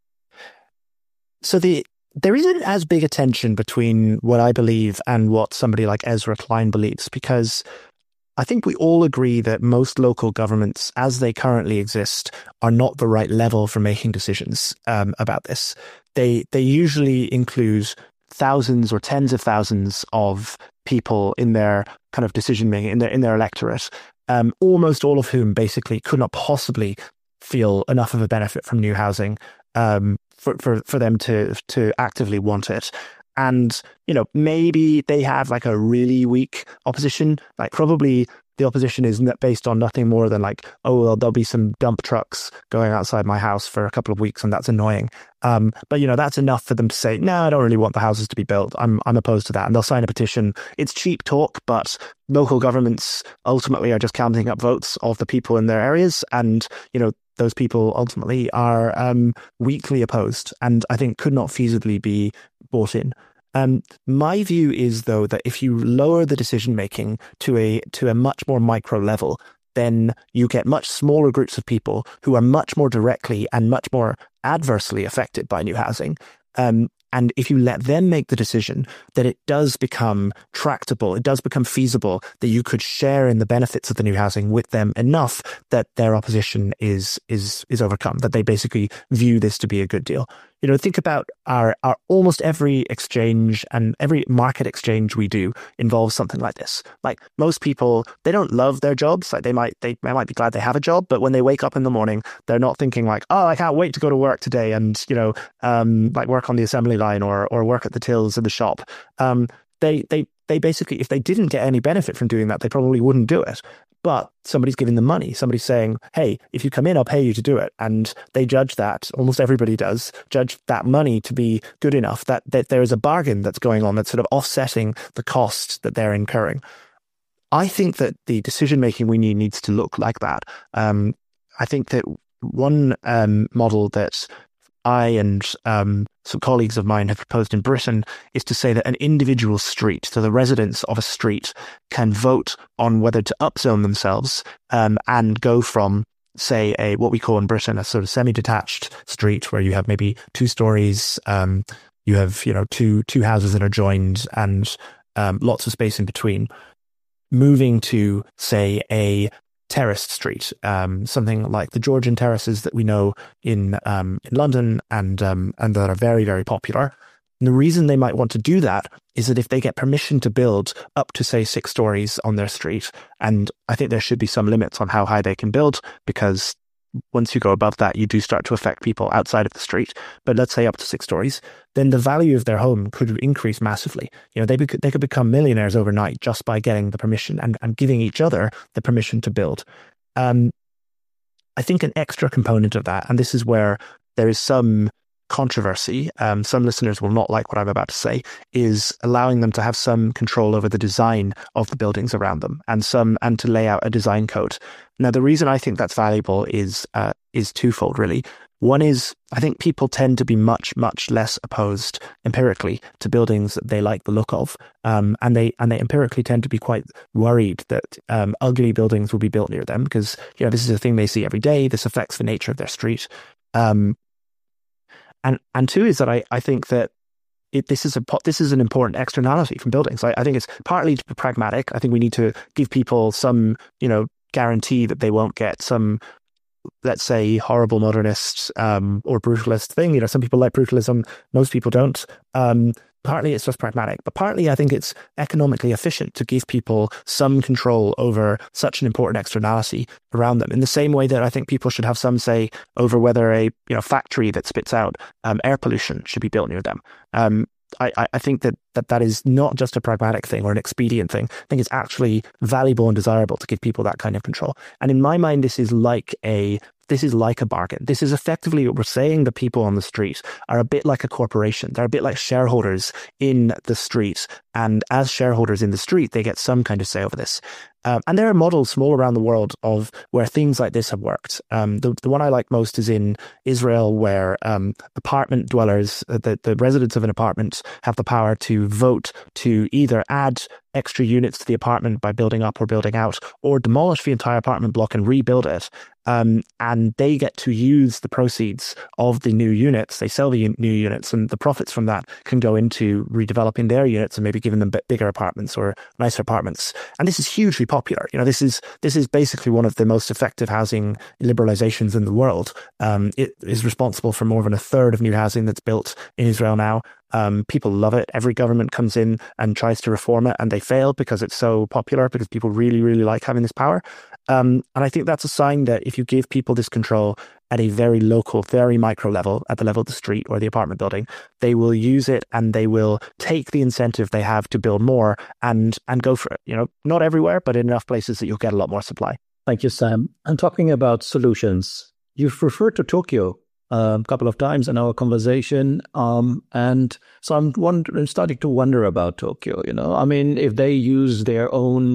So the There isn't as big a tension between what I believe and what somebody like Ezra Klein believes, because I think we all agree that most local governments, as they currently exist, are not the right level for making decisions um, about this. They they usually include thousands or tens of thousands of people in their kind of decision making, in their in their electorate, um, almost all of whom basically could not possibly feel enough of a benefit from new housing Um, For, for, for them to to actively want it. And, you know, maybe they have like a really weak opposition. Like probably the opposition is based on nothing more than like, oh, well, there'll be some dump trucks going outside my house for a couple of weeks and that's annoying. Um, but, you know, that's enough for them to say, no, I don't really want the houses to be built. I'm I'm opposed to that. And they'll sign a petition. It's cheap talk, but local governments ultimately are just counting up votes of the people in their areas. And, you know, those people ultimately are um, weakly opposed and I think could not feasibly be bought in. Um, my view is, though, that if you lower the decision making to a to a much more micro level, then you get much smaller groups of people who are much more directly and much more adversely affected by new housing. Um, and if you let them make the decision, then it does become tractable, it does become feasible that you could share in the benefits of the new housing with them enough that their opposition is is is overcome, that they basically view this to be a good deal. You know, think about our, our almost every exchange and every market exchange we do involves something like this. Like most people, they don't love their jobs. Like they might, they, they might be glad they have a job, but when they wake up in the morning, they're not thinking like, oh, I can't wait to go to work today and, you know, um, like work on the assembly line or, or work at the tills in the shop. Um, they, they, they basically, if they didn't get any benefit from doing that, they probably wouldn't do it. But somebody's giving them money. Somebody's saying, hey, if you come in, I'll pay you to do it. And they judge that, almost everybody does, judge that money to be good enough, that, that there is a bargain that's going on that's sort of offsetting the cost that they're incurring. I think that the decision-making we need needs to look like that. Um, I think that one um, model that I and um, some colleagues of mine have proposed in Britain is to say that an individual street, so the residents of a street, can vote on whether to upzone themselves um, and go from, say, a what we call in Britain a sort of semi-detached street where you have maybe two stories, um, you have you know two two houses that are joined and um, lots of space in between, moving to, say, a terraced street, um, something like the Georgian terraces that we know in um, in London and um, and that are very, very popular. And the reason they might want to do that is that if they get permission to build up to, say, six stories on their street, and I think there should be some limits on how high they can build, because once you go above that, you do start to affect people outside of the street. But let's say up to six stories, then the value of their home could increase massively. You know, they bec- they could become millionaires overnight just by getting the permission and, and giving each other the permission to build. Um, I think an extra component of that, and this is where there is some controversy, um, some listeners will not like what I'm about to say, is allowing them to have some control over the design of the buildings around them and some and to lay out a design code. Now, the reason I think that's valuable is uh, is twofold, really. One is I think people tend to be much, much less opposed empirically to buildings that they like the look of, um, and they and they empirically tend to be quite worried that um, ugly buildings will be built near them because you know this is a thing they see every day. This affects the nature of their street. Um, And and two is that I, I think that it, this is a this is an important externality from buildings. I, I think it's partly to be pragmatic. I think we need to give people some you know guarantee that they won't get some, let's say, horrible modernist um, or brutalist thing. You know, some people like brutalism, most people don't. Um, partly it's just pragmatic, but partly I think it's economically efficient to give people some control over such an important externality around them. In the same way that I think people should have some say over whether a you know factory that spits out um, air pollution should be built near them. Um, I, I think that, that that is not just a pragmatic thing or an expedient thing. I think it's actually valuable and desirable to give people that kind of control. And in my mind, this is like a This is like a bargain. This is effectively what we're saying. The people on the street are a bit like a corporation. They're a bit like shareholders in the street. And as shareholders in the street, they get some kind of say over this. Um, and there are models from all around the world of where things like this have worked. Um, the, the one I like most is in Israel, where um, apartment dwellers, uh, the, the residents of an apartment, have the power to vote to either add extra units to the apartment by building up or building out, or demolish the entire apartment block and rebuild it. Um, and they get to use the proceeds of the new units. They sell the new units, and the profits from that can go into redeveloping their units and maybe giving them bigger apartments or nicer apartments. And this is hugely popular. You know, this is this is basically one of the most effective housing liberalizations in the world. Um, it is responsible for more than a third of new housing that's built in Israel now. Um, people love it. Every government comes in and tries to reform it, and they fail because it's so popular, because people really, really like having this power. Um, and I think that's a sign that if you give people this control at a very local, very micro level, at the level of the street or the apartment building, they will use it and they will take the incentive they have to build more and and go for it. You know, not everywhere, but in enough places that you'll get a lot more supply. Thank you, Sam. And talking about solutions, you've referred to Tokyo a couple of times in our conversation. Um, and so I'm wondering, starting to wonder about Tokyo, you know, I mean, if they use their own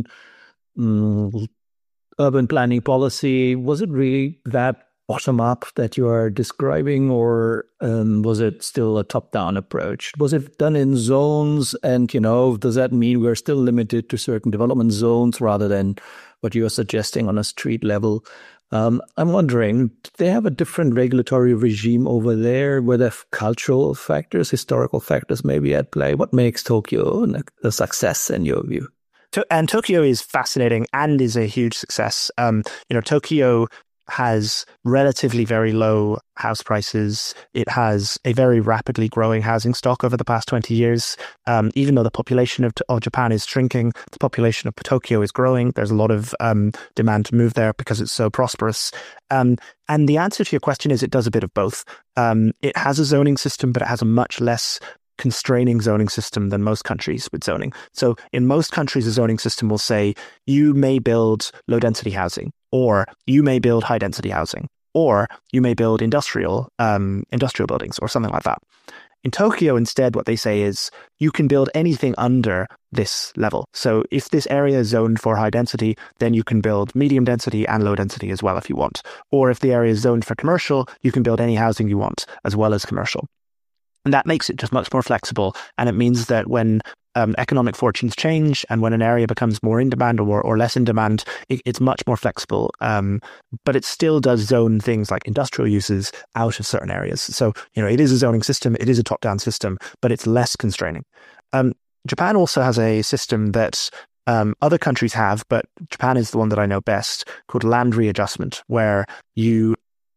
um, urban planning policy, was it really that bottom up that you are describing, or um, was it still a top down approach? Was it done in zones? And, you know, does that mean we're still limited to certain development zones rather than what you're suggesting on a street level? Um, I'm wondering, do they have a different regulatory regime over there? Were there cultural factors, historical factors maybe at play? What makes Tokyo a success in your view? And Tokyo is fascinating and is a huge success. Um, you know, Tokyo has relatively very low house prices. It has a very rapidly growing housing stock over the past twenty years. Um, even though the population of, of Japan is shrinking, the population of Tokyo is growing. There's a lot of um, demand to move there because it's so prosperous. Um, and the answer to your question is it does a bit of both. Um, it has a zoning system, but it has a much less constraining zoning system than most countries with zoning. So in most countries, the zoning system will say you may build low density housing, or you may build high density housing, or you may build industrial um, industrial buildings or something like that. In Tokyo, instead, what they say is you can build anything under this level. So if this area is zoned for high density, then you can build medium density and low density as well if you want. Or if the area is zoned for commercial, you can build any housing you want as well as commercial. And that makes it just much more flexible. And it means that when um, economic fortunes change and when an area becomes more in demand or, or less in demand, it, it's much more flexible. Um, but it still does zone things like industrial uses out of certain areas. So, you know, it is a zoning system, it is a top-down system, but it's less constraining. Um, Japan also has a system that um, other countries have, but Japan is the one that I know best, called land readjustment, where you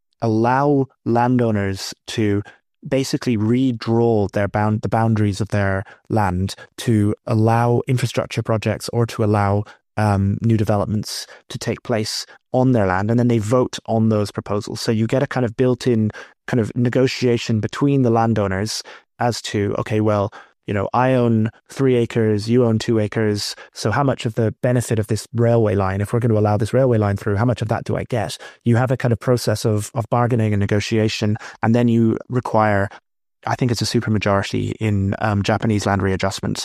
allow landowners to basically redraw their bound the boundaries of their land to allow infrastructure projects or to allow um, new developments to take place on their land, and then they vote on those proposals. So you get a kind of built-in kind of negotiation between the landowners as to, okay, well, you know, I own three acres, you own two acres. So how much of the benefit of this railway line, if we're going to allow this railway line through, how much of that do I get? You have a kind of process of, of bargaining and negotiation, and then you require, I think it's a supermajority in um, Japanese land readjustments.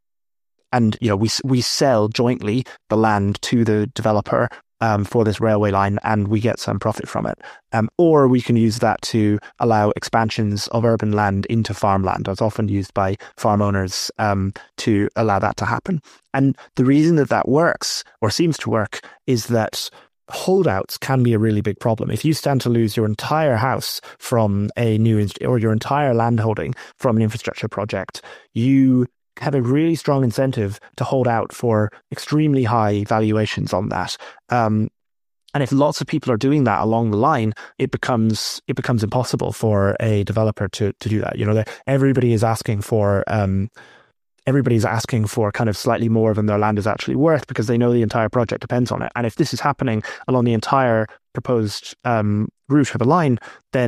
And, you know, we we sell jointly the land to the developer Um, for this railway line, and we get some profit from it. Um, or we can use that to allow expansions of urban land into farmland. It's often used by farm owners um, to allow that to happen. And the reason that that works, or seems to work, is that holdouts can be a really big problem. If you stand to lose your entire house from a new, inst- or your entire land holding from an infrastructure project, you have a really strong incentive to hold out for extremely high valuations on that. Um, and if lots of people are doing that along the line, it becomes it becomes impossible for a developer to to do that. You know, everybody is asking for um, everybody's asking for kind of slightly more than their land is actually worth because they know the entire project depends on it. And if this is happening along the entire proposed um, route of a line, then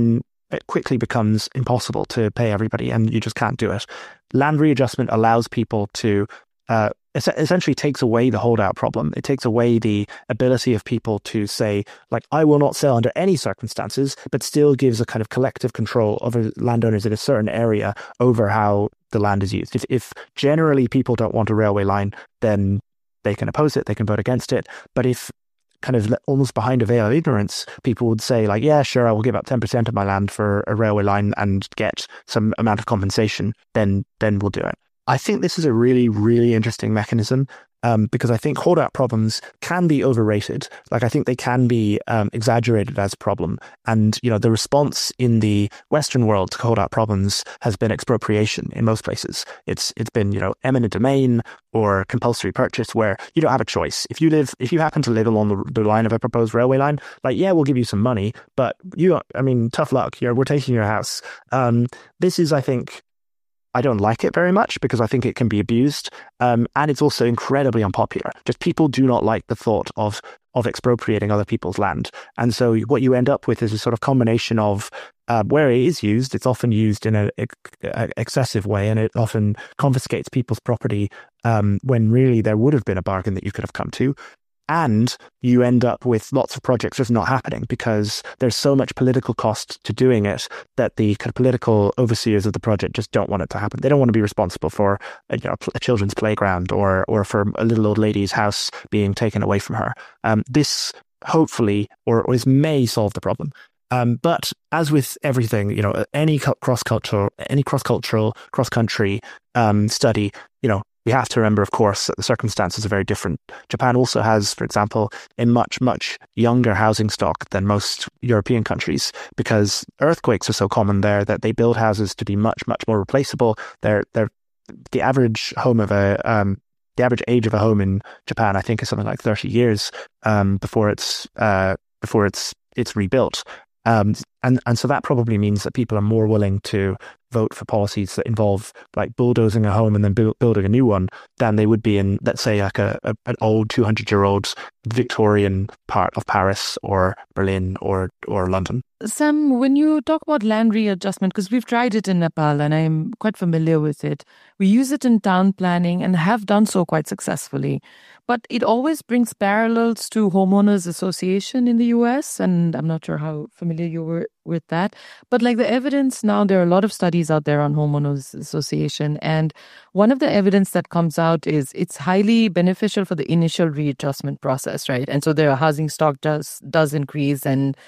it quickly becomes impossible to pay everybody, and you just can't do it. Land readjustment allows people to uh, essentially takes away the holdout problem. It takes away the ability of people to say, like, I will not sell under any circumstances, but still gives a kind of collective control over landowners in a certain area over how the land is used. If, if generally people don't want a railway line, then they can oppose it, they can vote against it. But if kind of almost behind a veil of ignorance, people would say, like, yeah, sure, I will give up ten percent of my land for a railway line and get some amount of compensation, then then we'll do it. I think this is a really, really interesting mechanism um, because I think holdout problems can be overrated. Like, I think they can be um, exaggerated as a problem. And, you know, the response in the Western world to holdout problems has been expropriation in most places. It's It's been, you know, eminent domain or compulsory purchase where you don't have a choice. If you live, if you happen to live along the, the line of a proposed railway line, like, yeah, we'll give you some money, but you, I mean, tough luck. You're, we're taking your house. Um, this is, I think, I don't like it very much because I think it can be abused. Um, and it's also incredibly unpopular. Just people do not like the thought of of expropriating other people's land. And so what you end up with is a sort of combination of uh, where it is used, it's often used in an excessive way, and it often confiscates people's property um, when really there would have been a bargain that you could have come to. And you end up with lots of projects just not happening because there's so much political cost to doing it that the kind of political overseers of the project just don't want it to happen. They don't want to be responsible for a, you know, a children's playground or or for a little old lady's house being taken away from her. Um, this hopefully or, or this may solve the problem. Um, but as with everything, you know, any cross-cultural, any cross-cultural, cross-country um, study, you know, we have to remember, of course, that the circumstances are very different. Japan also has, for example, a much, much younger housing stock than most European countries because earthquakes are so common there that they build houses to be much, much more replaceable. They're, they're, the average home of a, um, the average age of a home in Japan, I think, is something like thirty years um, before it's uh, before it's it's rebuilt. Um, and, and so that probably means that people are more willing to vote for policies that involve like bulldozing a home and then bu- building a new one than they would be in, let's say, like a, a an old two hundred year old Victorian part of Paris or Berlin or or London. Sam, when you talk about land readjustment, because we've tried it in Nepal and I'm quite familiar with it, we use it in town planning and have done so quite successfully. But it always brings parallels to homeowners association in the U S, and I'm not sure how familiar you were with that. But like the evidence now, there are a lot of studies out there on homeowners association, and one of the evidence that comes out is it's highly beneficial for the initial readjustment process, right? And so their housing stock does does increase, and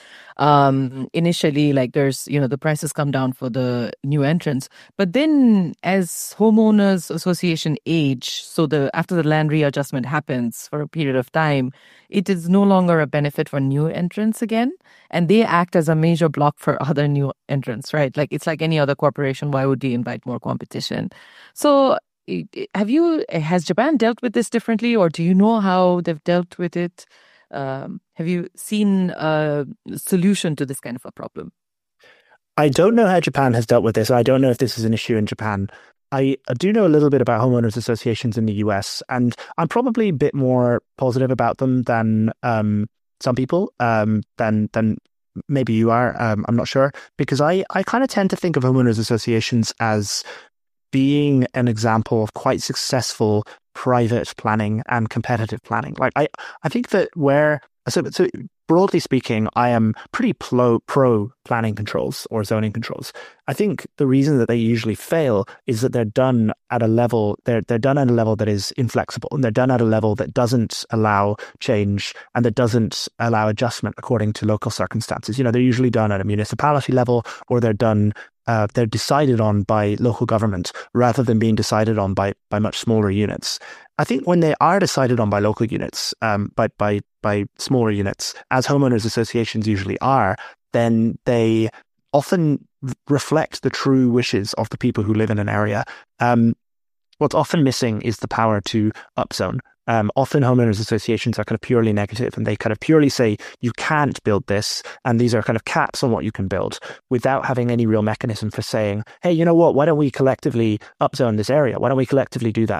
um, initially, like there's, you know, the prices come down for the new entrants. But then as homeowners association age, so the after the land readjustment happens for a period of time, it is no longer a benefit for new entrants again. And they act as a major block for other new entrants, right? Like it's like any other corporation. Why would they invite more competition? So have you, has Japan dealt with this differently, or do you know how they've dealt with it? Um, have you seen a solution to this kind of a problem? I don't know how Japan has dealt with this. I don't know if this is an issue in Japan. I do know a little bit about homeowners associations in the U S, and I'm probably a bit more positive about them than um, some people, um, than than maybe you are. Um, I'm not sure, because I, I kind of tend to think of homeowners associations as being an example of quite successful private planning and competitive planning. Like I, I think that where so so broadly speaking, I am pretty pro pro planning controls or zoning controls. I think the reason that they usually fail is that they're done at a level they're they're done at a level that is inflexible, and they're done at a level that doesn't allow change and that doesn't allow adjustment according to local circumstances. You know, they're usually done at a municipality level, or they're done Uh, they're decided on by local government rather than being decided on by, by much smaller units. I think when they are decided on by local units, um, by, by, by smaller units, as homeowners associations usually are, then they often reflect the true wishes of the people who live in an area. Um, what's often missing is the power to upzone. Um, often homeowners associations are kind of purely negative, and they kind of purely say you can't build this, and these are kind of caps on what you can build, without having any real mechanism for saying, hey, you know what, why don't we collectively upzone this area? Why don't we collectively do that?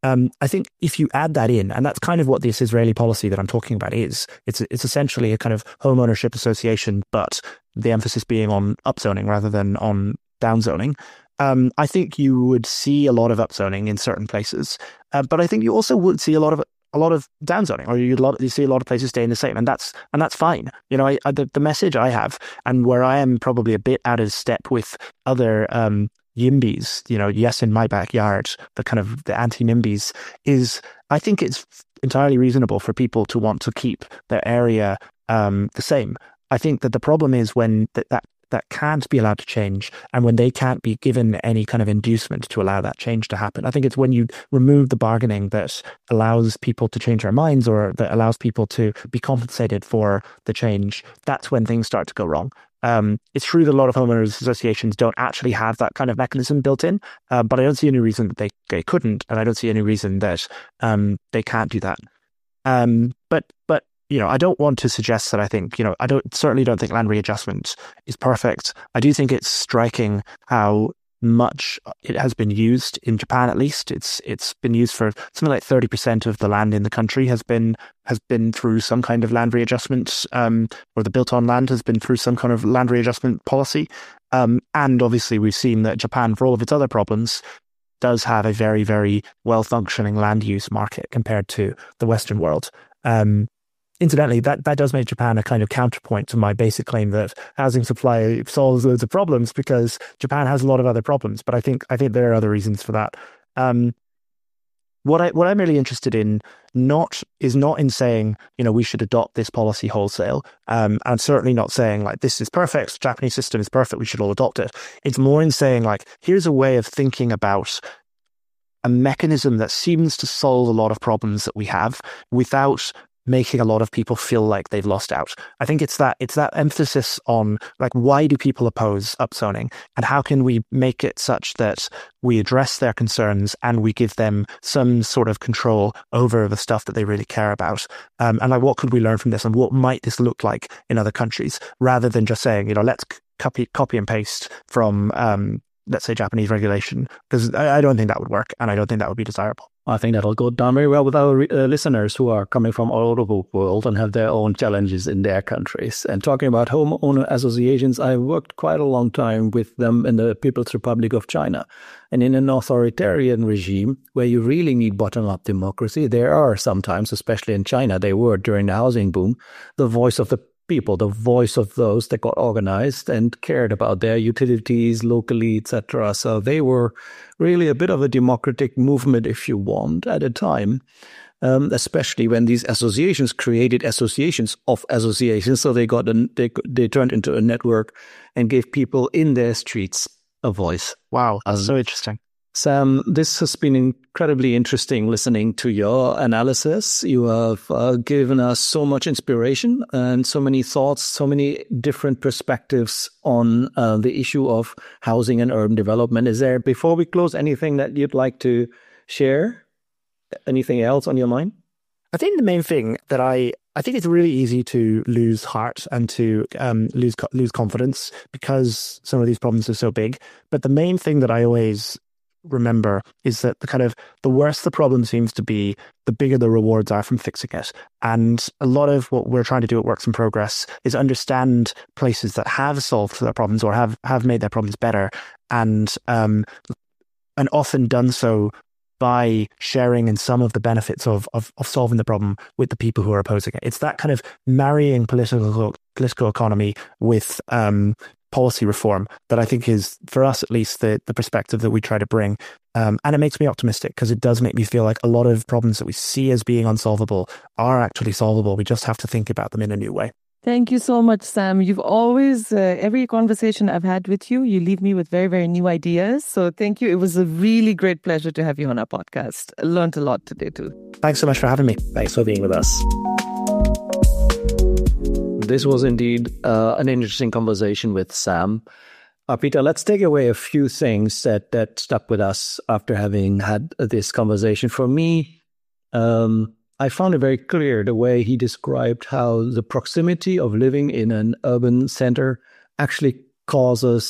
Um, I think if you add that in, and that's kind of what this Israeli policy that I'm talking about is, it's it's essentially a kind of home ownership association, but the emphasis being on upzoning rather than on downzoning. Um, I think you would see a lot of upzoning in certain places, uh, but I think you also would see a lot of a lot of downzoning, or you lot you see a lot of places staying the same, and that's and that's fine. You know, I, I, the the message I have, and where I am probably a bit out of step with other um, YIMBYs, you know, yes, in my backyard, the kind of the anti-NIMBYs, is I think it's entirely reasonable for people to want to keep their area um, the same. I think that the problem is when that, that that can't be allowed to change, and when they can't be given any kind of inducement to allow that change to happen. I think it's when you remove the bargaining that allows people to change their minds, or that allows people to be compensated for the change, that's when things start to go wrong. Um, it's true that a lot of homeowners associations don't actually have that kind of mechanism built in, uh, but I don't see any reason that they, they couldn't, and I don't see any reason that um, they can't do that. Um, but but you know, I don't want to suggest that I think, you know, I don't certainly don't think land readjustment is perfect. I do think it's striking how much it has been used in Japan. At least it's it's been used for something like thirty percent of the land in the country has been has been through some kind of land readjustment, um, or the built on land has been through some kind of land readjustment policy. Um, and obviously we've seen that Japan, for all of its other problems, does have a very, very well functioning land use market compared to the Western world. Um, Incidentally, that, that does make Japan a kind of counterpoint to my basic claim that housing supply solves loads of problems, because Japan has a lot of other problems. But I think I think there are other reasons for that. Um, what I what I'm really interested in not is not in saying, you know, we should adopt this policy wholesale. Um, I'm certainly not saying like this is perfect, the Japanese system is perfect, we should all adopt it. It's more in saying like, here's a way of thinking about a mechanism that seems to solve a lot of problems that we have without making a lot of people feel like they've lost out. I think it's that it's that emphasis on like, why do people oppose upzoning, and how can we make it such that we address their concerns and we give them some sort of control over the stuff that they really care about. Um, and like, what could we learn from this, and what might this look like in other countries, rather than just saying, you know, let's copy copy and paste from um, let's say Japanese regulation, because I, I don't think that would work, and I don't think that would be desirable. I think that'll go down very well with our uh, listeners who are coming from all over the world and have their own challenges in their countries. And talking about homeowner associations, I worked quite a long time with them in the People's Republic of China. And in an authoritarian regime where you really need bottom-up democracy, there are sometimes, especially in China, they were during the housing boom, the voice of the people, the voice of those that got organized and cared about their utilities locally, et cetera. So they were really a bit of a democratic movement, if you want, at a time, um, especially when these associations created associations of associations. So they got a, they they turned into a network and gave people in their streets a voice. Wow, that's As, so interesting. Sam, this has been incredibly interesting listening to your analysis. You have uh, given us so much inspiration and so many thoughts, so many different perspectives on uh, the issue of housing and urban development. Is there, before we close, anything that you'd like to share? Anything else on your mind? I think the main thing that I I think it's really easy to lose heart and to um, lose lose confidence because some of these problems are so big. But the main thing that I always remember is that the kind of the worse the problem seems to be, the bigger the rewards are from fixing it. And a lot of what we're trying to do at Works in Progress is understand places that have solved their problems or have have made their problems better, and um and often done so by sharing in some of the benefits of, of of solving the problem with the people who are opposing it. It's that kind of marrying political political economy with um policy reform that I think is, for us at least, the, the perspective that we try to bring. Um, and it makes me optimistic because it does make me feel like a lot of problems that we see as being unsolvable are actually solvable. We just have to think about them in a new way. Thank you so much, Sam. You've always, uh, every conversation I've had with you, you leave me with very, very new ideas. So thank you. It was a really great pleasure to have you on our podcast. I learned a lot today too. Thanks so much for having me. Thanks for being with us. This was indeed uh, an interesting conversation with Sam. Uh, Peter, let's take away a few things that, that stuck with us after having had this conversation. For me, um, I found it very clear the way he described how the proximity of living in an urban center actually causes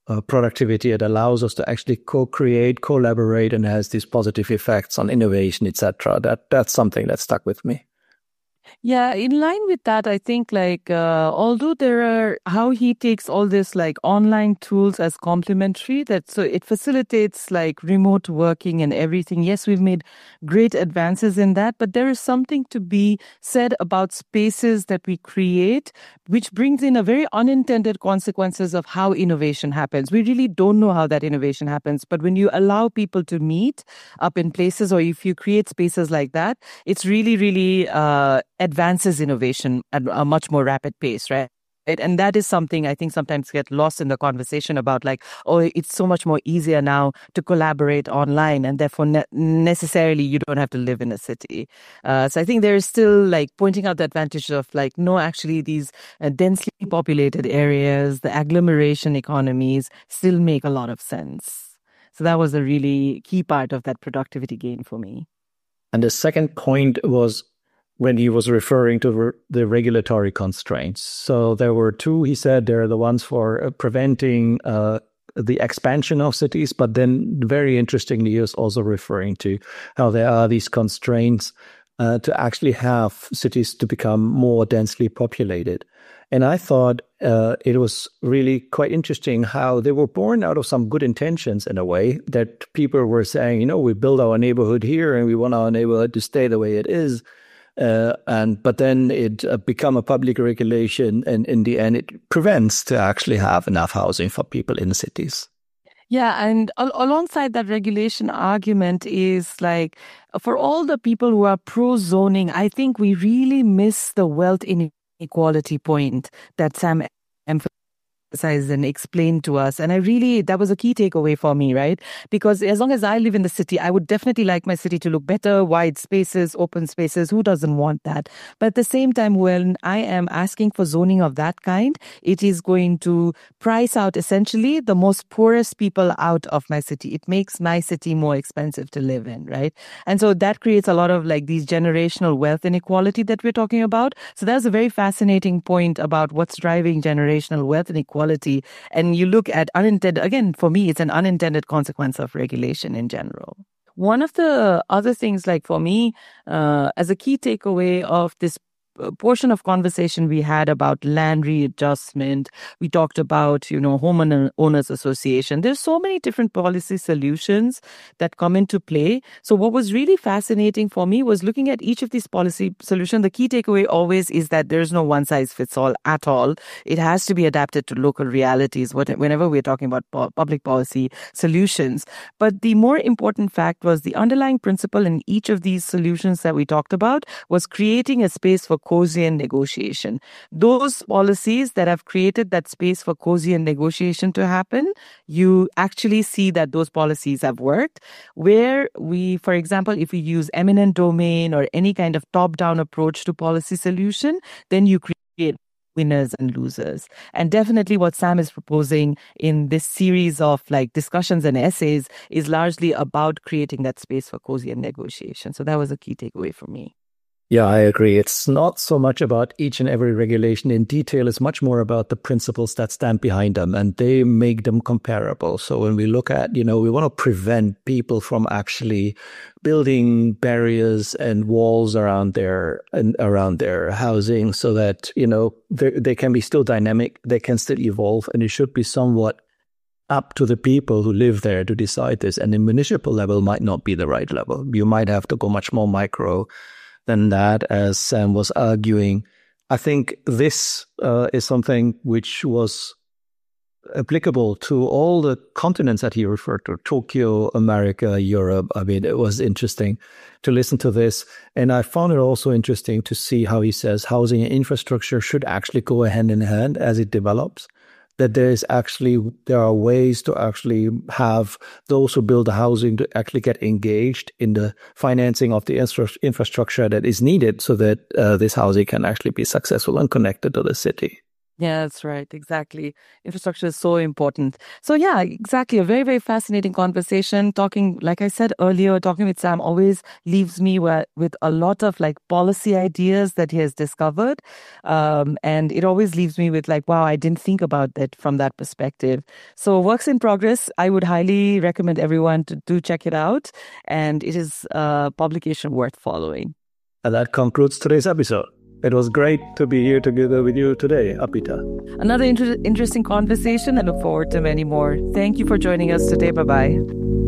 uh, productivity. It allows us to actually co-create, collaborate, and has these positive effects on innovation, et cetera. That that's something that stuck with me. Yeah, in line with that, I think like uh, although there are how he takes all this like online tools as complementary, that so it facilitates like remote working and everything. Yes, we've made great advances in that, but there is something to be said about spaces that we create, which brings in a very unintended consequences of how innovation happens. We really don't know how that innovation happens, but when you allow people to meet up in places, or if you create spaces like that, it's really, really uh, advances innovation at a much more rapid pace, right? And that is something I think sometimes get lost in the conversation about like, oh, it's so much more easier now to collaborate online, and therefore ne- necessarily you don't have to live in a city. Uh, so I think there is still like pointing out the advantage of like, no, actually these uh, densely populated areas, the agglomeration economies still make a lot of sense. So that was a really key part of that productivity gain for me. And the second point was when he was referring to re- the regulatory constraints. So there were two, he said, there are the ones for uh, preventing uh, the expansion of cities, but then very interestingly, he was also referring to how there are these constraints uh, to actually have cities to become more densely populated. And I thought uh, it was really quite interesting how they were born out of some good intentions in a way, that people were saying, you know, we build our neighborhood here and we want our neighborhood to stay the way it is. Uh, and but then it uh, become a public regulation, and in the end, it prevents to actually have enough housing for people in the cities. Yeah, and al- alongside that regulation argument is like, for all the people who are pro-zoning, I think we really miss the wealth inequality point that Sam emphasized and explained to us. And I really, that was a key takeaway for me, right? Because as long as I live in the city, I would definitely like my city to look better, wide spaces, open spaces. Who doesn't want that? But at the same time, when I am asking for zoning of that kind, it is going to price out essentially the most poorest people out of my city. It makes my city more expensive to live in, right? And so that creates a lot of like these generational wealth inequality that we're talking about. So that's a very fascinating point about what's driving generational wealth inequality. And you look at unintended, again, for me, it's an unintended consequence of regulation in general. One of the other things, like for me, uh, as a key takeaway of this portion of conversation we had about land readjustment, we talked about, you know, homeowners association. There's so many different policy solutions that come into play. So what was really fascinating for me was looking at each of these policy solutions. The key takeaway always is that there's no one size fits all at all. It has to be adapted to local realities whenever we're talking about public policy solutions. But the more important fact was the underlying principle in each of these solutions that we talked about was creating a space for cozy and negotiation. Those policies that have created that space for cozy and negotiation to happen, you actually see that those policies have worked. Where we, for example, if we use eminent domain or any kind of top-down approach to policy solution, then you create winners and losers. And definitely what Sam is proposing in this series of like discussions and essays is largely about creating that space for cozy and negotiation. So that was a key takeaway for me. Yeah, I agree. It's not so much about each and every regulation in detail. It's much more about the principles that stand behind them, and they make them comparable. So when we look at, you know, we want to prevent people from actually building barriers and walls around their and around their housing, so that, you know, they can be still dynamic, they can still evolve, and it should be somewhat up to the people who live there to decide this. And the municipal level might not be the right level. You might have to go much more micro than that, as Sam was arguing. I think this uh, is something which was applicable to all the continents that he referred to, Tokyo, America, Europe. I mean, it was interesting to listen to this. And I found it also interesting to see how he says housing and infrastructure should actually go hand in hand as it develops. That there is actually, there are ways to actually have those who build the housing to actually get engaged in the financing of the infra- infrastructure that is needed so that uh, this housing can actually be successful and connected to the city. Yeah, that's right. Exactly. Infrastructure is so important. So yeah, exactly. A very, very fascinating conversation. Talking, like I said earlier, talking with Sam always leaves me with, with a lot of like policy ideas that he has discovered. Um, and it always leaves me with like, wow, I didn't think about that from that perspective. So Works in Progress, I would highly recommend everyone to do check it out. And it is a publication worth following. And that concludes today's episode. It was great to be here together with you today, Apita. Another inter- interesting conversation. I look forward to many more. Thank you for joining us today. Bye-bye.